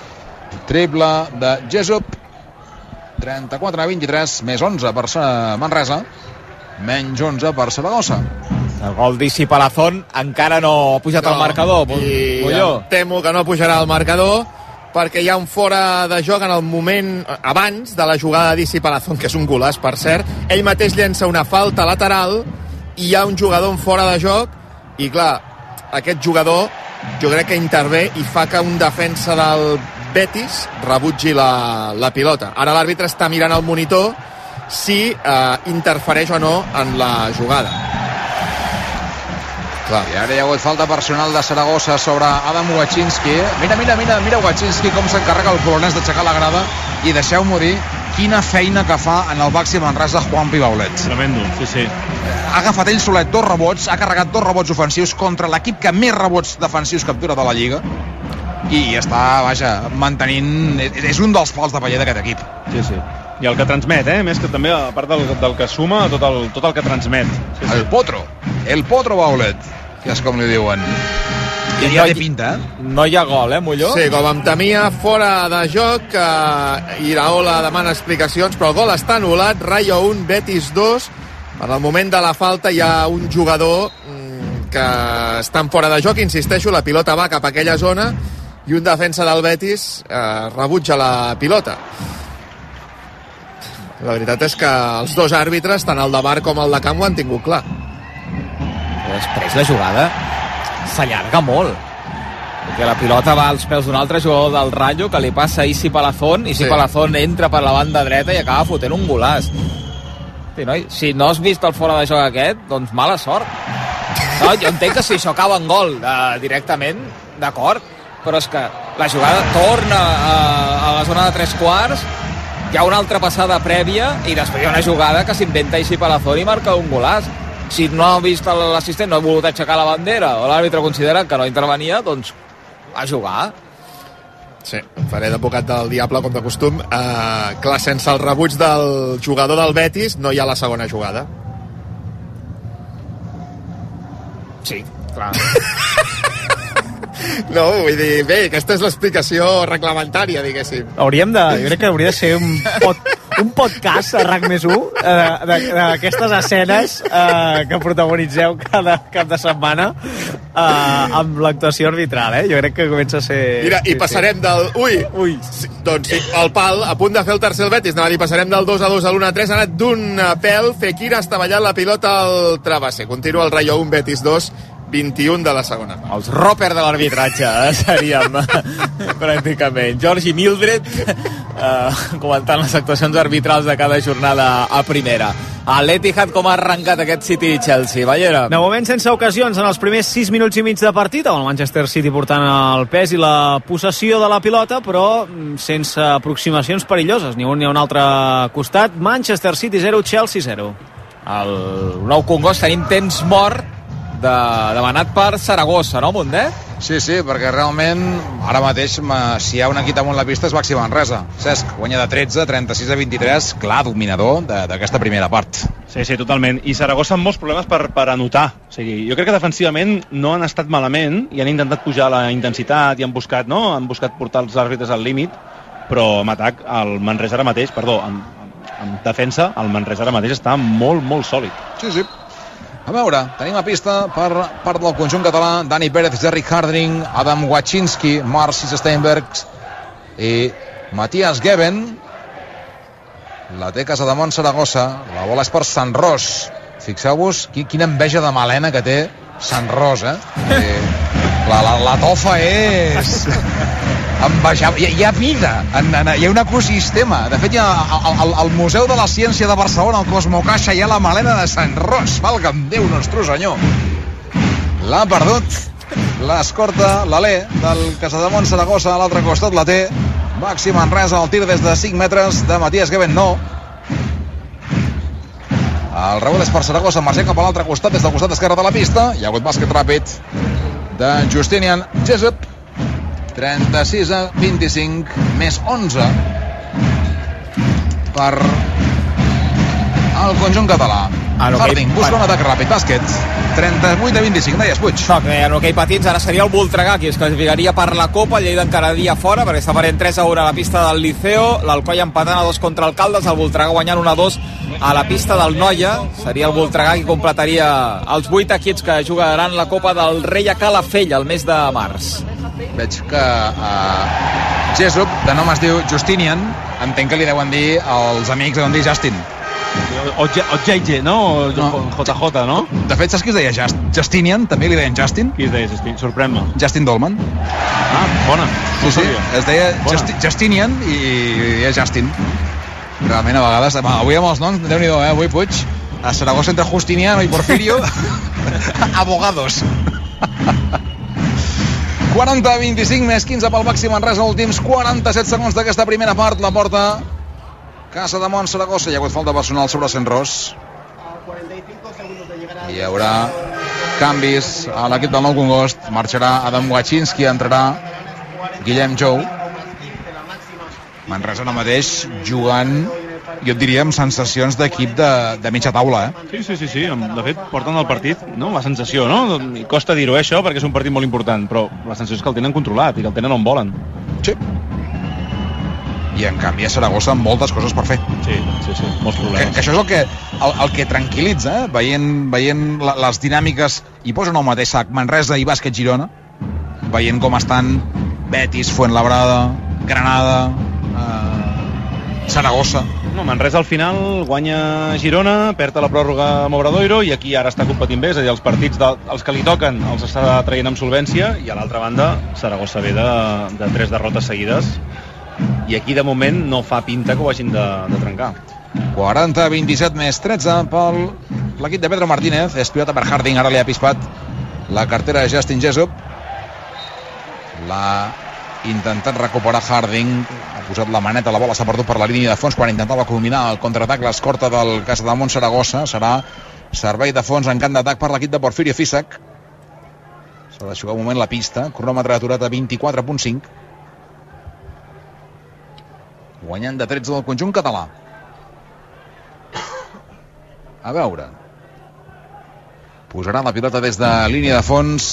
Triple de Jesup. trenta-quatre a vint-i-tres, més onze per Manresa, menys onze per Saragossa. El gol d'Isi Palazón encara no ha pujat no, al marcador. I em temo que no pujarà al marcador, perquè hi ha un fora de joc en el moment abans de la jugada d'Isi Palazón, que és un golaç, per cert. Ell mateix llença una falta lateral i hi ha un jugador en fora de joc i, clar, aquest jugador jo crec que intervé i fa que un defensa del Betis rebutgi la, la pilota. Ara l'àrbitre està mirant el monitor si eh, interfereix o no en la jugada. Clar. I ara hi ha hagut falta personal de Saragossa sobre Adam Wachinski. Mira, mira, mira, mira Wachinski com s'encarrega el polonès d'aixecar la grada, i deixeu-m'ho dir, quina feina que fa en el Baxi Manresa Juan Pibaulet. Tremendo, sí, sí. Ha agafat ell solet dos rebots, ha carregat dos rebots ofensius contra l'equip que més rebots defensius captura de la Lliga, i està, vaja, mantenint... És un dels pals de paller d'aquest equip. Sí, sí. I el que transmet, eh? Més que també, a part del, del que suma, tot el, tot el que transmet. Sí, sí. El potro. El potro Baulet, que és com li diuen. I ja té pinta, eh? No hi ha gol, eh, Molló? Sí, com em temia, fora de joc. Eh, Iraola demana explicacions, però el gol està anul·lat. Rayo un, Betis dos. En el moment de la falta hi ha un jugador mm, que està en fora de joc. Insisteixo, la pilota va cap a aquella zona i un defensa del Betis eh, rebutja la pilota. La veritat és que els dos àrbitres, tant el de bar com el de camp, ho han tingut clar. Després la jugada s'allarga molt, perquè la pilota va als peus d'un altre jugador del Rayo, que li passa a Isi Palazón. Isi sí. Palazón entra per la banda dreta i acaba fotent un golaç. Sí, noi, si no has vist el fora de joc aquest, doncs mala sort. No, jo entenc que si això acaba en gol eh, directament, d'acord, però és que la jugada torna a, a la zona de tres quarts, hi ha una altra passada prèvia i després hi ha una jugada que s'inventa Isi Palazón i marca un golaç. Si no ha vist l'assistent, no ha volgut aixecar la bandera, o l'àrbitre considera que no intervenia, doncs a jugar. Sí, em faré d'advocat del diable com de costum. Uh, clar, sense el rebuig del jugador del Betis no hi ha la segona jugada. Sí, clar. No, vull dir, bé, aquesta és l'explicació reglamentària, diguéssim. Hauríem de, jo crec que hauria de ser un, pod, un podcast a RAC més u eh, d'aquestes escenes eh, que protagonitzeu cada cap de setmana eh, amb l'actuació arbitral, eh? Jo crec que comença a ser... Mira, i passarem del... Ui! Ui! Sí, doncs sí, el pal, a punt de fer el tercer el Betis, anava a dir, passarem del dos a dos a l'un a tres, ha anat d'un pèl, Fekir ha estavellat la pilota al travesser. Continua el Rayo un, Betis dos, vint-i-un de la segona. Els Roper de l'arbitratge, eh, seríem pràcticament. George i Mildred eh, comentant les actuacions arbitrals de cada jornada a primera. A l'Etihad, com ha arrencat aquest City-Chelsea, Ballera? De moment sense ocasions en els primers sis minuts i mig de partit, amb el Manchester City portant el pes i la possessió de la pilota, però sense aproximacions perilloses, ni un ni un altre costat. Manchester City zero, Chelsea zero. Al Nou Congost tenim temps mort de, demanat per Saragossa, no, Mundet? Sí, sí, perquè realment ara mateix si hi ha un equip amunt la pista és Baxi Manresa. Cesc guanya de tretze, trenta-sis a vint-i-tres, clar, dominador d'aquesta primera part. Sí, sí, totalment. I Saragossa amb molts problemes per, per anotar. O sigui, jo crec que defensivament no han estat malament i han intentat pujar la intensitat i han buscat, no? Han buscat portar els àrbitres al límit, però en atac el Manresa ara mateix, perdó, en, en defensa el Manresa ara mateix està molt, molt sòlid. Sí, sí. A veure, tenim a pista per part del conjunt català Dani Pérez, Derrick Harding, Adam Wachinski, Marcis Steinbergs i Matías Geben. La té Casademont Saragossa, la bola és per Sant Ros. Fixeu-vos quina enveja de melena que té Sant Ros, eh? La, la, la tofa és... envejable. Hi, hi ha vida, en, en, hi ha un ecosistema. De fet, hi ha al, al Museu de la Ciència de Barcelona, al Cosmocaixa, hi ha la melena de Sant Ros. Valga'm Déu, nostre senyor. L'ha perdut. L'escorta l'Alé del Casademont Saragossa, a l'altre costat la té Baxi Manresa, el tir des de cinc metres de Matías Geben, no. El rebot és per Saragossa, marxa cap a l'altre costat, des del costat esquerre de la pista. Hi ha hagut bàsquet ràpid de Justinian Jessup. trenta-sis a vint-i-cinc, més onze per el conjunt català. Ah, no, Harding okay. busca un atac ràpid, bàsquet. trenta-vuit a vint-i-cinc, deies, Puig. No, que en hoquei patins ara seria el Voltregà qui es classificaria per la Copa. El Lleida encararia fora perquè està perdent tres a u a la pista del Liceo, l'Alcoi empatant a dos contra Alcaldes, el Voltregà guanyant un a dos a la pista del Noia. Seria el Voltregà qui completaria els vuit equips que jugaran la Copa del Rei a Calafell el mes de març. Veig que uh, Jessup, de nom es diu Justinian, entenc que li deuen dir als amics, deuen dir Justin. O J J, no? O J J, no? De fet, saps qui es deia Just, Justinian? També li deien Justin? Qui es deia Justin? Sorprèn-me. Justin Dolman. Ah, bona. Sí, sí, es deia Justi, Justinian i, i és Justin. Realment, a vegades, avui amb els noms, Déu-n'hi-do, eh? Avui, Puig, a Saragossa entre Justiniano i Porfirio, abogados. quaranta a vint-i-cinc, més quinze pel Baxi Manresa, últims quaranta-set segons d'aquesta primera part, la porta Casademont Saragossa. Hi ha hagut falta personal sobre Sant Ros. Hi haurà canvis a l'equip del Nou Congost. Marxarà Adam Wachinski, entrarà Guillem Jou. Manresa ara mateix jugant, jo et diria, amb sensacions d'equip de, de mitja taula, eh? Sí, sí, sí, sí. De fet, porten el partit, no? La sensació, no? I costa dir-ho, eh, això, perquè és un partit molt important, però la sensació és que el tenen controlat i que el tenen on volen. Sí. I en canvi a Saragossa amb moltes coses per fer. Sí, sí, sí, molts problemes. Que, que això és el que, el, el que tranquil·litza, eh? Veient, veient la, les dinàmiques, i posen el mateix sac, Manresa i Bàsquet Girona, veient com estan Betis, Fuenlabrada, Granada, eh, Saragossa. No, Manresa al final guanya Girona, perd a la pròrroga amb Obradoiro i aquí ara està competint bé, és a dir, els partits de, els que li toquen els està traient amb solvència i a l'altra banda Saragossa ve de, de tres derrotes seguides i aquí de moment no fa pinta que ho hagin de, de trencar. quaranta a vint-i-set més tretze pel l'equip de Pedro Martínez, és pilota per Harding, ara li ha pispat la cartera de Justin Jessup, l'ha intentat recuperar Harding, ha posat la maneta, la bola s'ha perdut per la línia de fons quan intentava culminar el contraatac, l'escorta del Casademont Saragossa, serà servei de fons en camp d'atac per l'equip de Porfirio Fisac. S'ha de jugar un moment la pista, cronòmetre aturat a vint-i-quatre punt cinc, guanyant de tretze del conjunt català. A veure, posarà la pilota des de línia de fons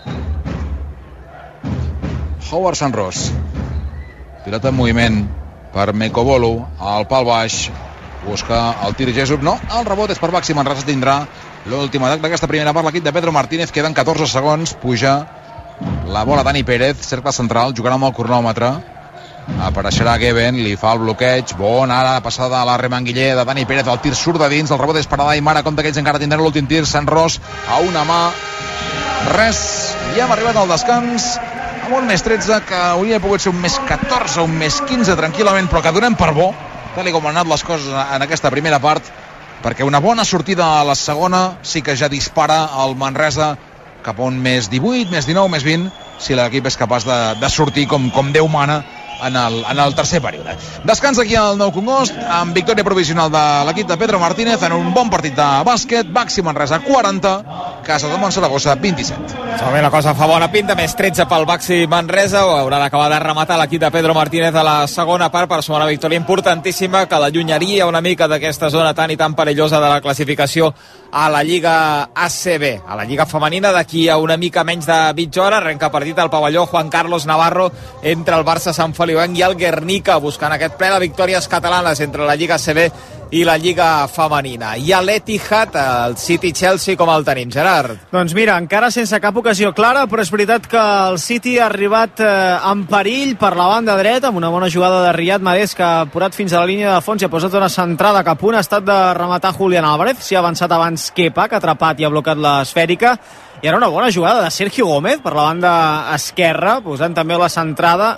Howard Sant Ros, pilota en moviment per Mekobolo, al pal baix, busca el tir Jessup, no, el rebot és per Baxi Manresa, tindrà l'últim atac d'aquesta primera part l'equip de Pedro Martínez, queden catorze segons, puja la bola Dani Pérez, cercle central, jugarà amb el cronòmetre, apareixerà Geben, li fa el bloqueig, bon, ara passada a la remanguiller de Dani Pérez, el tir surt de dins, el rebot és per Adai Mara, compte que ells encara tindran l'últim tir, Sant Ros a una mà, res, ja hem arribat al descans, amb un més tretze, que hauria pogut ser un més catorze, un més quinze tranquil·lament, però que donem per bo, tal com han anat les coses en aquesta primera part, perquè una bona sortida a la segona sí que ja dispara el Manresa cap a un més divuit, més dinou, més vint, si l'equip és capaç de, de sortir com, com Déu mana en el, en el tercer període. Descans aquí al Nou Congost, amb victòria provisional de l'equip de Pedro Martínez en un bon partit de bàsquet, Baxi Manresa quaranta, Casademont Saragossa, vint-i-set. Segurament la cosa fa bona pinta, més tretze pel Baxi Manresa, ho haurà d'acabar de rematar l'equip de Pedro Martínez a la segona part per sumar una victòria importantíssima que l'allunyaria una mica d'aquesta zona tan i tan perillosa de la classificació a la Lliga A C B. A la Lliga Femenina, d'aquí a una mica menys de mitja hora, arrenca partit al pavelló Juan Carlos Navarro entre el Barça Sant Feliuenc i el Guernica, buscant aquest ple de victòries catalanes entre la Lliga A C B i la Lliga Femenina. I a l'Etihad, el City-Chelsea, com el tenim, Gerard? Doncs mira, encara sense cap ocasió clara, però és veritat que el City ha arribat eh, en perill per la banda dreta, amb una bona jugada de Riyad Mahrez, que ha apurat fins a la línia de fons i ha posat una centrada cap un, ha estat de rematar Julián Álvarez, s'hi ha avançat abans Kepa, que ha atrapat i ha blocat l'esfèrica, i ara una bona jugada de Sergio Gómez per la banda esquerra, posant també la centrada.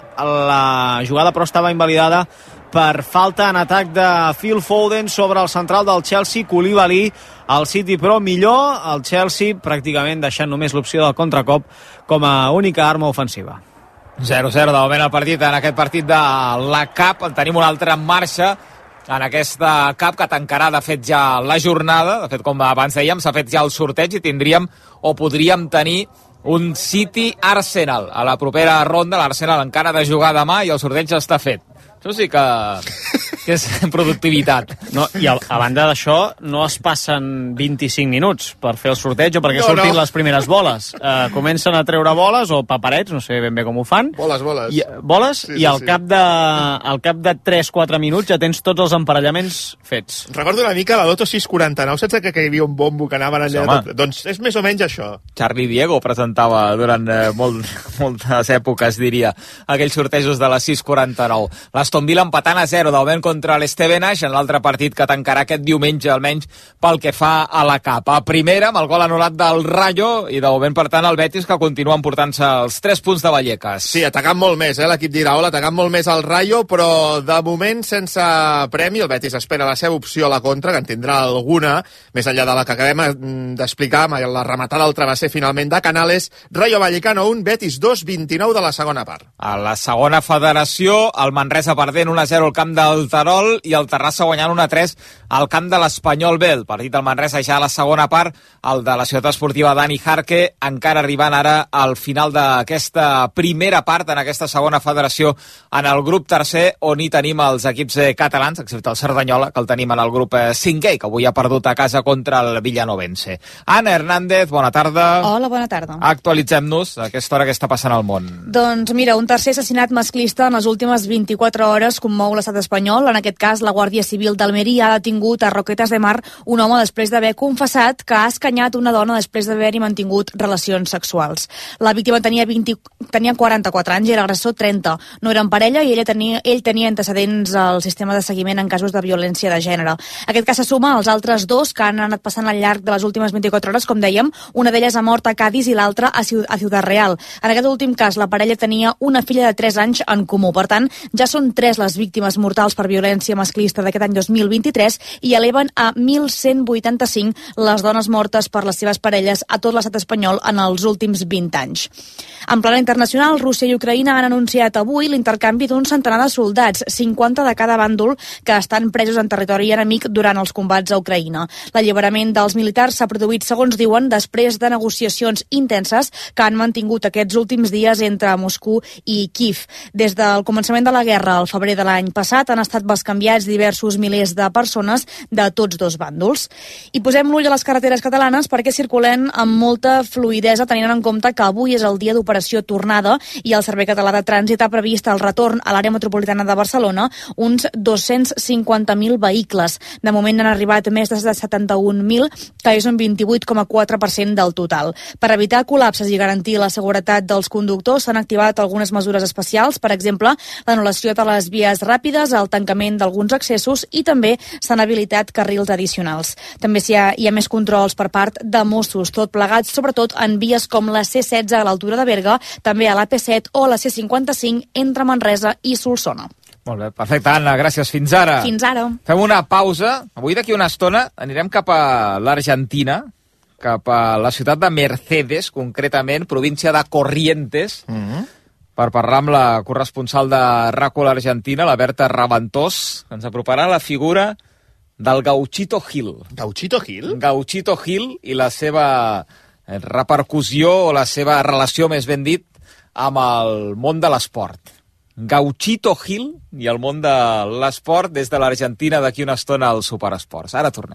La jugada però estava invalidada per falta en atac de Phil Foden sobre el central del Chelsea, Koulibaly. El City però millor, el Chelsea pràcticament deixant només l'opció del contracop com a única arma ofensiva. zero a zero de moment el partit, en aquest partit de la Cup. En tenim una altra en marxa en aquesta Cup que tancarà de fet ja la jornada. De fet, com abans dèiem, s'ha fet ja el sorteig i tindríem o podríem tenir un City-Arsenal a la propera ronda. L'Arsenal encara ha de jugar demà i el sorteig ja està fet. Això sí que, que és productivitat. No, i a, a banda d'això, no es passen vint-i-cinc minuts per fer el sorteig o perquè no, surtin no. les primeres boles. Uh, comencen a treure boles o paperets, no sé ben bé com ho fan. Boles, boles. I, boles, sí, i sí, al, sí. cap de, al cap de tres quatre minuts ja tens tots els emparellaments fets. Recordo una mica la Loto sis quaranta-nou, saps que, que hi havia un bombo que anaven enllà Sí, de tot? Doncs és més o menys això. Charlie Diego presentava durant eh, molt, moltes èpoques, diria, aquells sortejos de les sis quaranta-nou. L'Aston Villa empatant a zero de moment contra l'Stevenage en l'altre partit que tancarà aquest diumenge, almenys pel que fa a la Cup. A primera, amb el gol anul·lat del Rayo, i de moment, per tant, el Betis, que continua emportant-se els tres punts de Vallecas. Sí, atacant molt més, eh, l'equip d'Iraola, atacant molt més el Rayo, però de moment sense premi. El Betis espera la seva opció a la contra, que en tindrà alguna, més enllà de la que acabem d'explicar, amb la rematada al travesser finalment de Canales. Rayo Vallecano un, Betis dos, vint-i-nou de la segona part. A la segona federació, el Manresa perdent un a zero al camp del Terol i el Terrassa guanyant un a tres al camp de l'Espanyol B. El partit del Manresa ja a la segona part, el de la ciutat esportiva Dani Jarque, encara arribant ara al final d'aquesta primera part, en aquesta segona federació, en el grup tercer, on hi tenim els equips catalans, excepte el Cerdanyola, que el tenim en el grup cinquè, que avui ha perdut a casa contra el Villanovense. Anna Hernández, bona tarda. Hola, bona tarda. Actualitzem-nos a aquesta hora que està passant al món. Doncs mira, un tercer assassinat masclista en les últimes vint-i-quatre hores commou l'estat espanyol. En aquest cas, la Guàrdia Civil d'Almeria ha detingut a Roquetes de Mar un home després d'haver confessat que ha escanyat una dona després d'haver-hi mantingut relacions sexuals. La víctima tenia, vint, tenia quaranta-quatre anys i l'agressor trenta. No eren parella i ella tenia, ell tenia antecedents al sistema de seguiment en casos de violència de gènere. Aquest cas se suma als altres dos que han anat passant al llarg de les últimes vint-i-quatre hores, com dèiem. Una d'elles ha mort a Cádiz i l'altra a Ciutat Real. En aquest últim cas, la parella tenia una filla de tres anys en comú. Per tant, ja són tres les víctimes mortals per violència masclista d'aquest any dos mil vint-i-tres i eleven a mil cent vuitanta-cinc les dones mortes per les seves parelles a tot l'estat espanyol en els últims vint anys. En plana internacional, Rússia i Ucraïna han anunciat avui l'intercanvi d'un centenar de soldats, cinquanta de cada bàndol, que estan presos en territori enemic durant els combats a Ucraïna. L'alliberament dels militars s'ha produït, segons diuen, després de negociacions intenses que han mantingut aquests últims dies entre Moscou i Kiev. Des del començament de la guerra, al febrer de l'any passat, han estat bescanviats diversos milers de persones de tots dos bàndols. I posem l'ull a les carreteres catalanes perquè circulen amb molta fluidesa, tenint en compte que avui és el dia d'operació tornada i el Servei Català de Trànsit ha previst el retorn a l'àrea metropolitana de Barcelona uns dos-cents cinquanta mil vehicles. De moment han arribat més de setanta-un mil, que és un vint-i-vuit coma quatre per cent del total. Per evitar col·lapses i garantir la seguretat dels conductors s'han activat algunes mesures especials, per exemple, l'anul·lació de les vies ràpides, el tancament d'alguns accessos i també s'han habilitat carrils addicionals. També hi ha, hi ha més controls per part de Mossos, tot plegats sobretot en vies com la C setze a l'altura de Berga, també a l'A P set o la C cinquanta-cinc entre Manresa i Solsona. Molt bé, perfecte, Anna, gràcies. Fins ara. Fins ara. Fem una pausa. Avui d'aquí una estona anirem cap a l'Argentina, cap a la ciutat de Mercedes, concretament, província de Corrientes, mm-hmm. per parlar amb la corresponsal de RACU a l'Argentina, la Berta Raventós, que ens aproparà la figura del Gauchito Gil. Gauchito Gil? Gauchito Gil i la seva repercussió o la seva relació, més ben dit, amb el món de l'esport. Gauchito Gil i el món de l'esport des de l'Argentina d'aquí una estona al Superesports. Ara tornem.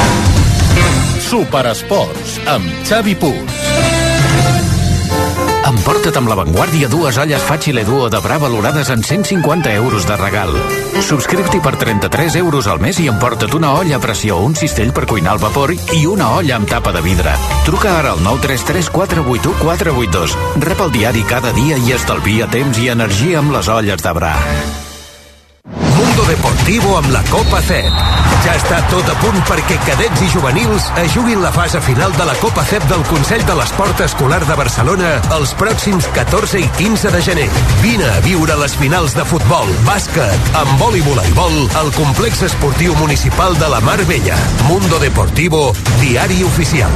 Superesports amb Xavi Puig. Emporta't amb l'avantguàrdia dues olles Facile Duo de Bra valorades en cent cinquanta euros de regal. Subscriu-t'hi per trenta-tres euros al mes i emporta't una olla a pressió, un cistell per cuinar al vapor i una olla amb tapa de vidre. Truca ara al nou tres tres quatre vuit u quatre vuit dos. Rep el diari cada dia i estalvia temps i energia amb les olles de Bra. Mundo Deportivo amb la Copa C E P. Ja està tot a punt perquè cadets i juvenils es juguin la fase final de la Copa C E P del Consell de l'Esport Escolar de Barcelona els pròxims catorze i quinze de gener. Vine a viure les finals de futbol, bàsquet, handbol i voleibol al complex esportiu municipal de la Mar Bella. Mundo Deportivo, diari oficial.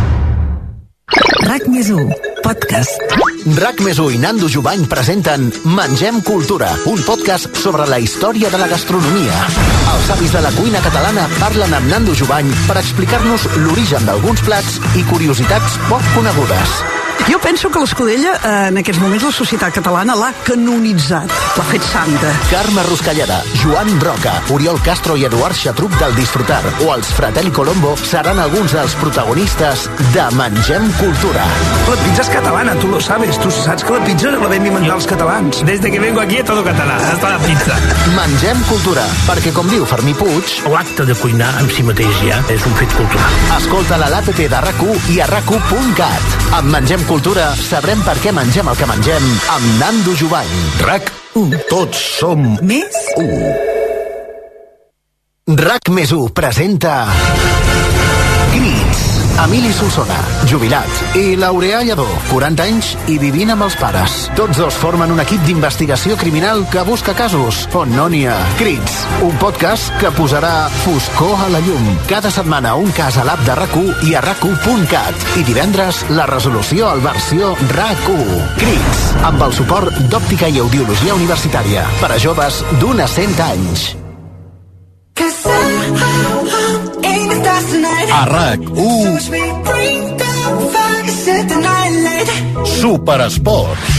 RAC més u, podcast. RAC més u i Nando Jubany presenten Mengem Cultura, un podcast sobre la història de la gastronomia. Els avis de la cuina catalana parlen amb Nando Jubany per explicar-nos l'origen d'alguns plats i curiositats poc conegudes. Jo penso que l'Escudella, en aquests moments, la societat catalana l'ha canonitzat, l'ha fet santa. Carme Ruscalleda, Joan Roca, Oriol Castro i Eduard Xatruc del Disfrutar o els Fratelli Colombo seran alguns dels protagonistes de Mengem Cultura. La pizza és catalana, tu lo sabes. Tu saps que la pizza la vam inventar els catalans. Desde que vengo aquí a todo català, hasta la pizza. Mengem Cultura, perquè com diu Fermí Puig, l'acte de cuinar en si mateix ja és un fet cultural. Escolta-la a l'App de RAC u i a rac u punt cat. Amb Mengem Cultura sabrem per què mengem el que mengem amb Nando Jubany. RAC u. Tots som més u. RAC més u presenta Crits. Emili Solsona, jubilat, i Laureà Lledó, quaranta anys i vivint amb els pares. Tots dos formen un equip d'investigació criminal que busca casos on no n'hi ha. Crits, un podcast que posarà foscor a la llum. Cada setmana un cas a l'app de RAC u i a rac u punt cat. I divendres la resolució al versió RAC u. Crits, amb el suport d'Òptica i Audiologia Universitària per a joves d'un a cent anys. A RAC u, Superesports.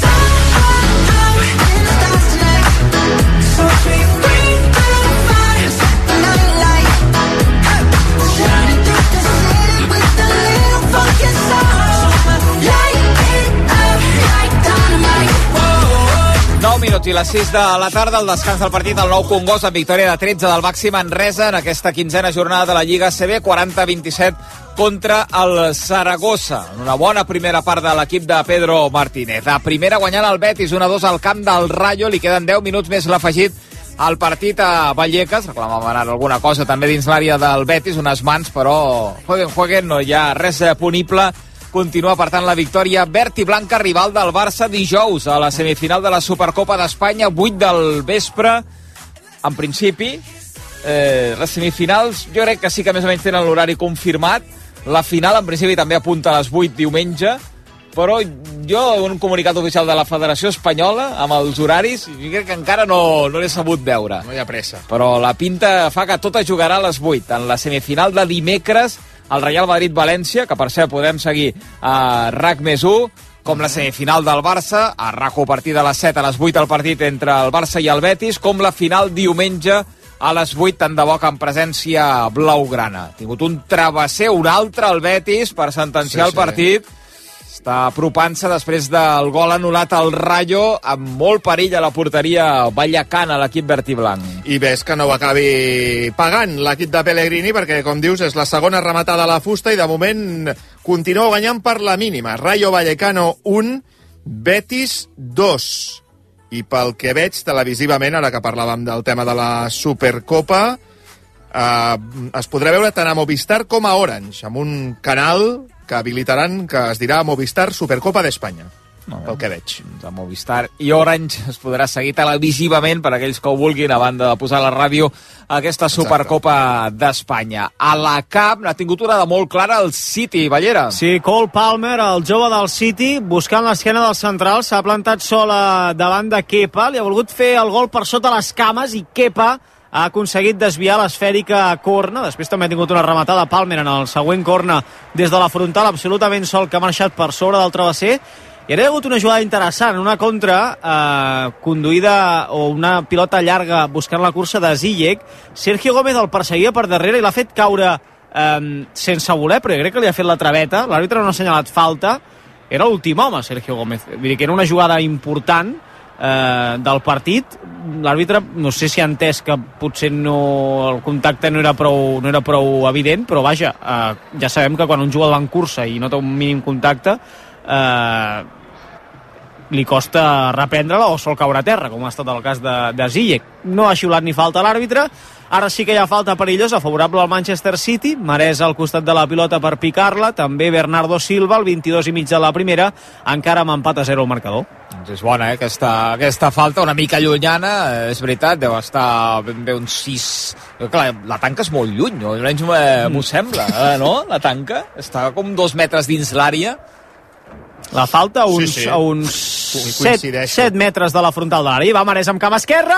nou minuts i les sis de la tarda, el descans del partit del Nou Congost amb victòria de tretze del Baxi Manresa en aquesta quinzena jornada de la Lliga A C B, quaranta a vint-i-set contra el Saragossa. Una bona primera part de l'equip de Pedro Martínez. A primera guanyant el Betis, un a dos al camp del Rayo, li queden deu minuts més l'afegit al partit a Vallecas. Reclamaven ara alguna cosa també dins l'àrea del Betis, unes mans, però jueguen, jueguen, no hi ha res punible. Continua, per tant, la victòria verd i blanca, rival del Barça dijous a la semifinal de la Supercopa d'Espanya, vuit del vespre. En principi, eh, les semifinals jo crec que sí que més o menys tenen l'horari confirmat. La final, en principi, també apunta a les vuit diumenge, però jo, un comunicat oficial de la Federació Espanyola, amb els horaris, jo crec que encara no, no l'he sabut veure. No hi ha pressa. Però la pinta fa que tot es jugarà a les vuit, en la semifinal de dimecres, el Real Madrid-València, que per cert podem seguir a RAC més u, com la semifinal del Barça, a RAC u a partir de les set, a les vuit el partit entre el Barça i el Betis, com la final diumenge a les vuit, tant de bo que en presència blaugrana. Ha tingut un travesser, un altre al Betis, per sentenciar sí, sí. el partit. Està apropant-se després del gol anul·lat al Rayo, amb molt perill a la porteria Vallacana, l'equip verd i blanc. I ves que no ho acabi pagant l'equip de Pellegrini, perquè, com dius, és la segona rematada a la fusta i, de moment, continua guanyant per la mínima. Rayo Vallecano un, Betis dos. I pel que veig televisivament, ara que parlàvem del tema de la Supercopa, eh, es podrà veure tant a Movistar com a Orange, amb un canal que habilitaran, que es dirà Movistar Supercopa d'Espanya, pel que veig. De Movistar i Orange es podrà seguir televisivament per aquells que ho vulguin, a banda de posar a la ràdio aquesta Supercopa d'Espanya. A la cap n'ha tingut una de molt clara el City, Ballera. Sí, Cole Palmer, el jove del City, buscant l'esquena del central, s'ha plantat sola davant de Kepa, li ha volgut fer el gol per sota les cames i Kepa ha aconseguit desviar l'esfèrica corna, després també ha tingut una rematada Palmer en el següent corna des de la frontal, absolutament sol, que ha marxat per sobre del travesser, i ara hi ha hagut una jugada interessant, una contra eh, conduïda o una pilota llarga buscant la cursa de Ziyech. Sergio Gómez el perseguia per darrere i l'ha fet caure eh, sense voler, però jo crec que li ha fet la traveta, l'àrbitre no ha assenyalat falta, era l'últim home Sergio Gómez, vull dir que era una jugada important eh, del partit. L'àrbitre no sé si ha entès que potser no, el contacte no era prou, no era prou evident, però vaja, eh, ja sabem que quan un jugador va en cursa i nota un mínim contacte eh, li costa reprendre-la o sol caure a terra, com ha estat el cas de, de Ziyech. No ha xiulat ni falta a l'àrbitre. Ara sí que hi ha falta perillosa, favorable al Manchester City. Marès al costat de la pilota per picar-la. També Bernardo Silva, al vint-i-dos i mig de la primera, encara amb empat a zero al marcador. Doncs és bona, eh, aquesta, aquesta falta, una mica llunyana, és veritat, deu estar ben bé uns sis... Clar, la tanca és molt lluny, no? Almenys m'ho sembla, eh, no? La tanca està com dos metres dins l'àrea. La falta a uns, sí, sí. A uns set metres de la frontal de l'àrea. Va Marès amb cama esquerra.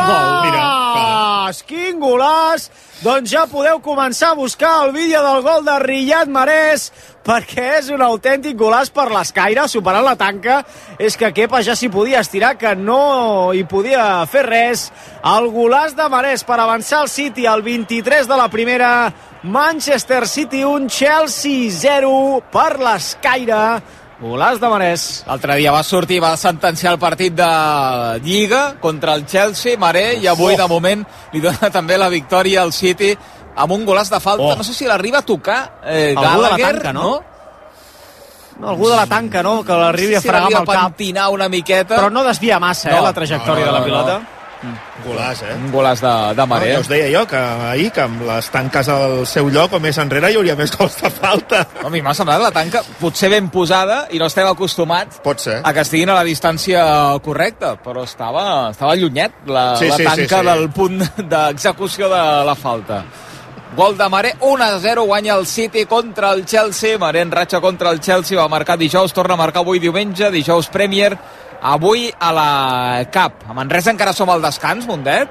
Golaç! Quin golaç! Doncs ja podeu començar a buscar el vídeo del gol de Riyad Mahrez, perquè és un autèntic golaç per l'escaire, superant la tanca. És que Kepa ja s'hi podia estirar, que no hi podia fer res. El golaç de Mahrez per avançar el City al vint-i-tres de la primera. Manchester City un, Chelsea zero per l'escaire. Golaç de Marès. L'altre dia va sortir, va sentenciar el partit de Lliga contra el Chelsea, Maré, i avui, oh. de moment, li dona també la victòria al City amb un golaç de falta. Oh. No sé si l'arriba a tocar eh, Gallagher, tanca, no? no? Algú de la tanca, no? Que l'arribi no sé si a fregar amb el cap. a pentinar una miqueta. Però no desvia massa, no. eh, la trajectòria no, no, no, de la pilota. No. Mm. Golàs, eh? Un golàs de, de Maré. No, ja us deia jo que ahir, que amb les tanques al seu lloc o més enrere hi hauria més gols de falta. A mi m'ha semblat la tanca potser ben posada i no estem acostumats Pot ser. a que estiguin a la distància correcta, però estava, estava llunyet la, sí, la sí, tanca sí, sí. del punt d'execució de la falta. Gol de Maré, un a zero, guanya el City contra el Chelsea. Maré en ratxa contra el Chelsea, va marcar dijous, torna a marcar avui diumenge, dijous Premier, avui a la Cup. A Manresa encara som al descans, Mundet?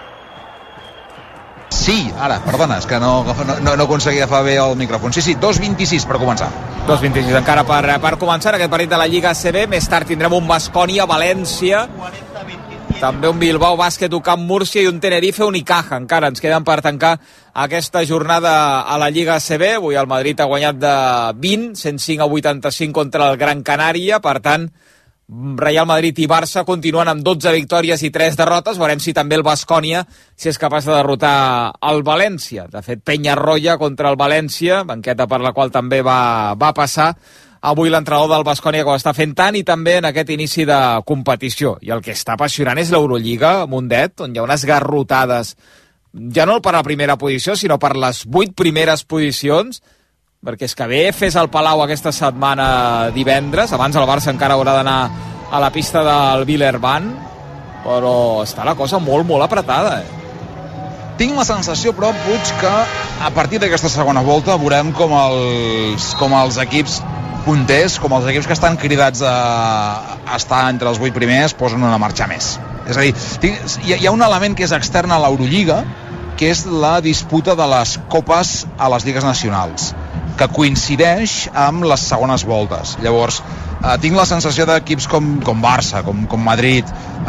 Sí, ara, perdona, és que no, no, no aconseguia agafar bé el micròfon. Sí, sí, dos vint-i-sis per començar. dos vint-i-sis encara per, per començar aquest partit de la Lliga A C B. Més tard tindrem un Baskonia-València, també un Bilbao Bàsquet, un Camp Múrcia i un Tenerife Unicaja. Encara ens queden per tancar aquesta jornada a la Lliga A C B. Avui el Madrid ha guanyat de vint, cent cinc a vuitanta-cinc contra el Gran Canària. Per tant, Real Madrid i Barça continuen amb dotze victòries i tres derrotes. Veurem si també el Baskonia si és capaç de derrotar el València. De fet, Peñarroya contra el València, banqueta per la qual també va, va passar avui l'entrenador del Baskonia, que ho està fent tant, i també en aquest inici de competició. I el que està apassionant és l'Eurolliga, Mundet, on hi ha unes garrotades, ja no per la primera posició, sinó per les vuit primeres posicions, perquè és que bé fes el Palau aquesta setmana divendres, abans el Barça encara haurà d'anar a la pista del Villerban, però està la cosa molt, molt apretada, eh? Tinc la sensació, però, Puig, que a partir d'aquesta segona volta veurem com els, com els equips punters, com els equips que estan cridats a, a estar entre els vuit primers, posen una marxa més. És a dir, tinc, hi, hi ha un element que és extern a l'Eurolliga, que és la disputa de les copes a les lligues nacionals, que coincideix amb les segones voltes. Llavors, eh, tinc la sensació d'equips com, com Barça, com, com Madrid,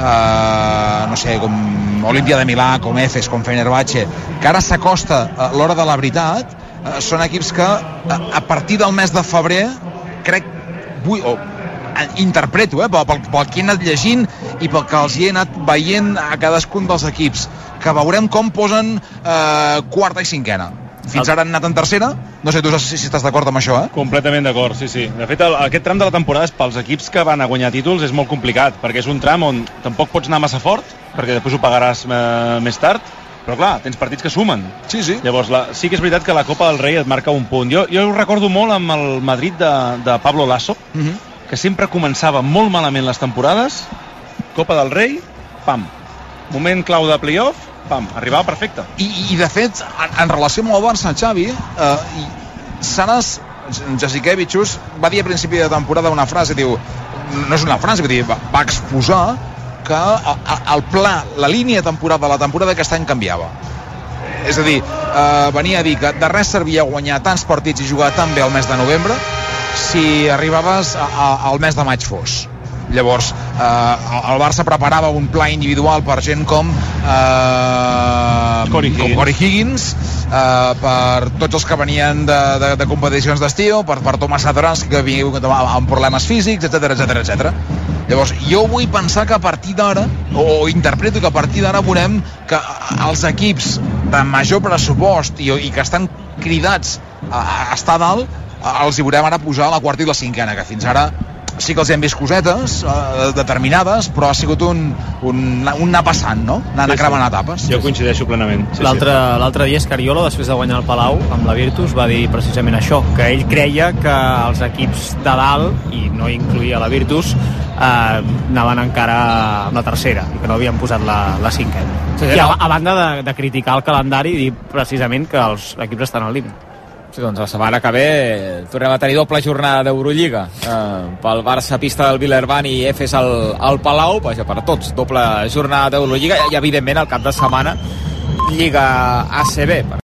eh, no sé, com Olímpia de Milà, com Efes, com Fenerbahçe, que ara s'acosta a l'hora de la veritat, eh, són equips que a, a partir del mes de febrer, crec, vull, o, interpreto, eh, pel, pel que he anat llegint i pel que els hi he anat veient a cadascun dels equips, que veurem com posen eh, quarta i cinquena. Fins ara han anat en tercera. No sé tu si, si estàs d'acord amb això, eh? Completament d'acord, sí, sí. De fet, el, aquest tram de la temporada pels equips que van a guanyar títols és molt complicat, perquè és un tram on tampoc pots anar massa fort, perquè després ho pagaràs eh, més tard, però clar, tens partits que sumen. Sí, sí. Llavors, la, sí que és veritat que la Copa del Rei et marca un punt. Jo, jo ho recordo molt amb el Madrid de, de Pablo Lasso, uh-huh. que sempre començava molt malament les temporades, Copa del Rei, pam. Moment clau de playoff, pam, arribava perfecte. I, i de fet, en, en relació amb el Barça, Xavi, eh, Saras Jasikevičius va dir a principi de temporada una frase, diu, no és una frase, vull dir, va, va exposar que el pla, la línia temporal de la temporada aquest any canviava. És a dir, eh, venia a dir que de res servia guanyar tants partits i jugar tan bé el mes de novembre si arribaves a, a, al mes de maig fos. Llavors, eh, el Barça preparava un pla individual per gent com eh, Corey Higgins, com Corey Higgins eh, per tots els que venien de, de, de competicions d'estiu, per, per Tomàs Satoranski, que havia amb problemes físics, etcètera, etcètera, etcètera. Llavors, jo vull pensar que a partir d'ara, o interpreto que a partir d'ara veurem que els equips de major pressupost i, i que estan cridats a, a estar dalt, els hi veurem ara pujar a la quarta i la cinquena, que fins ara sí que els hem vist cosetes eh, determinades, però ha sigut un, un, un anar passant, no? Anar sí, cremant sí. etapes. Jo coincideixo plenament. Sí, L'altre sí. l'altre dia Scariolo, després de guanyar el Palau amb la Virtus, va dir precisament això, que ell creia que els equips de dalt, i no incluïa la Virtus, eh, anaven encara amb la tercera, i que no havien posat la, la cinquena. Sí, I a, a banda de, de criticar el calendari i dir precisament que els equips estan al límit. Sí, doncs la setmana que ve tornem a tenir doble jornada d'Eurolliga eh, pel Barça pista del Villerban i Efes al, al Palau, vaja, per tots doble jornada d'Eurolliga i evidentment el cap de setmana Lliga A C B.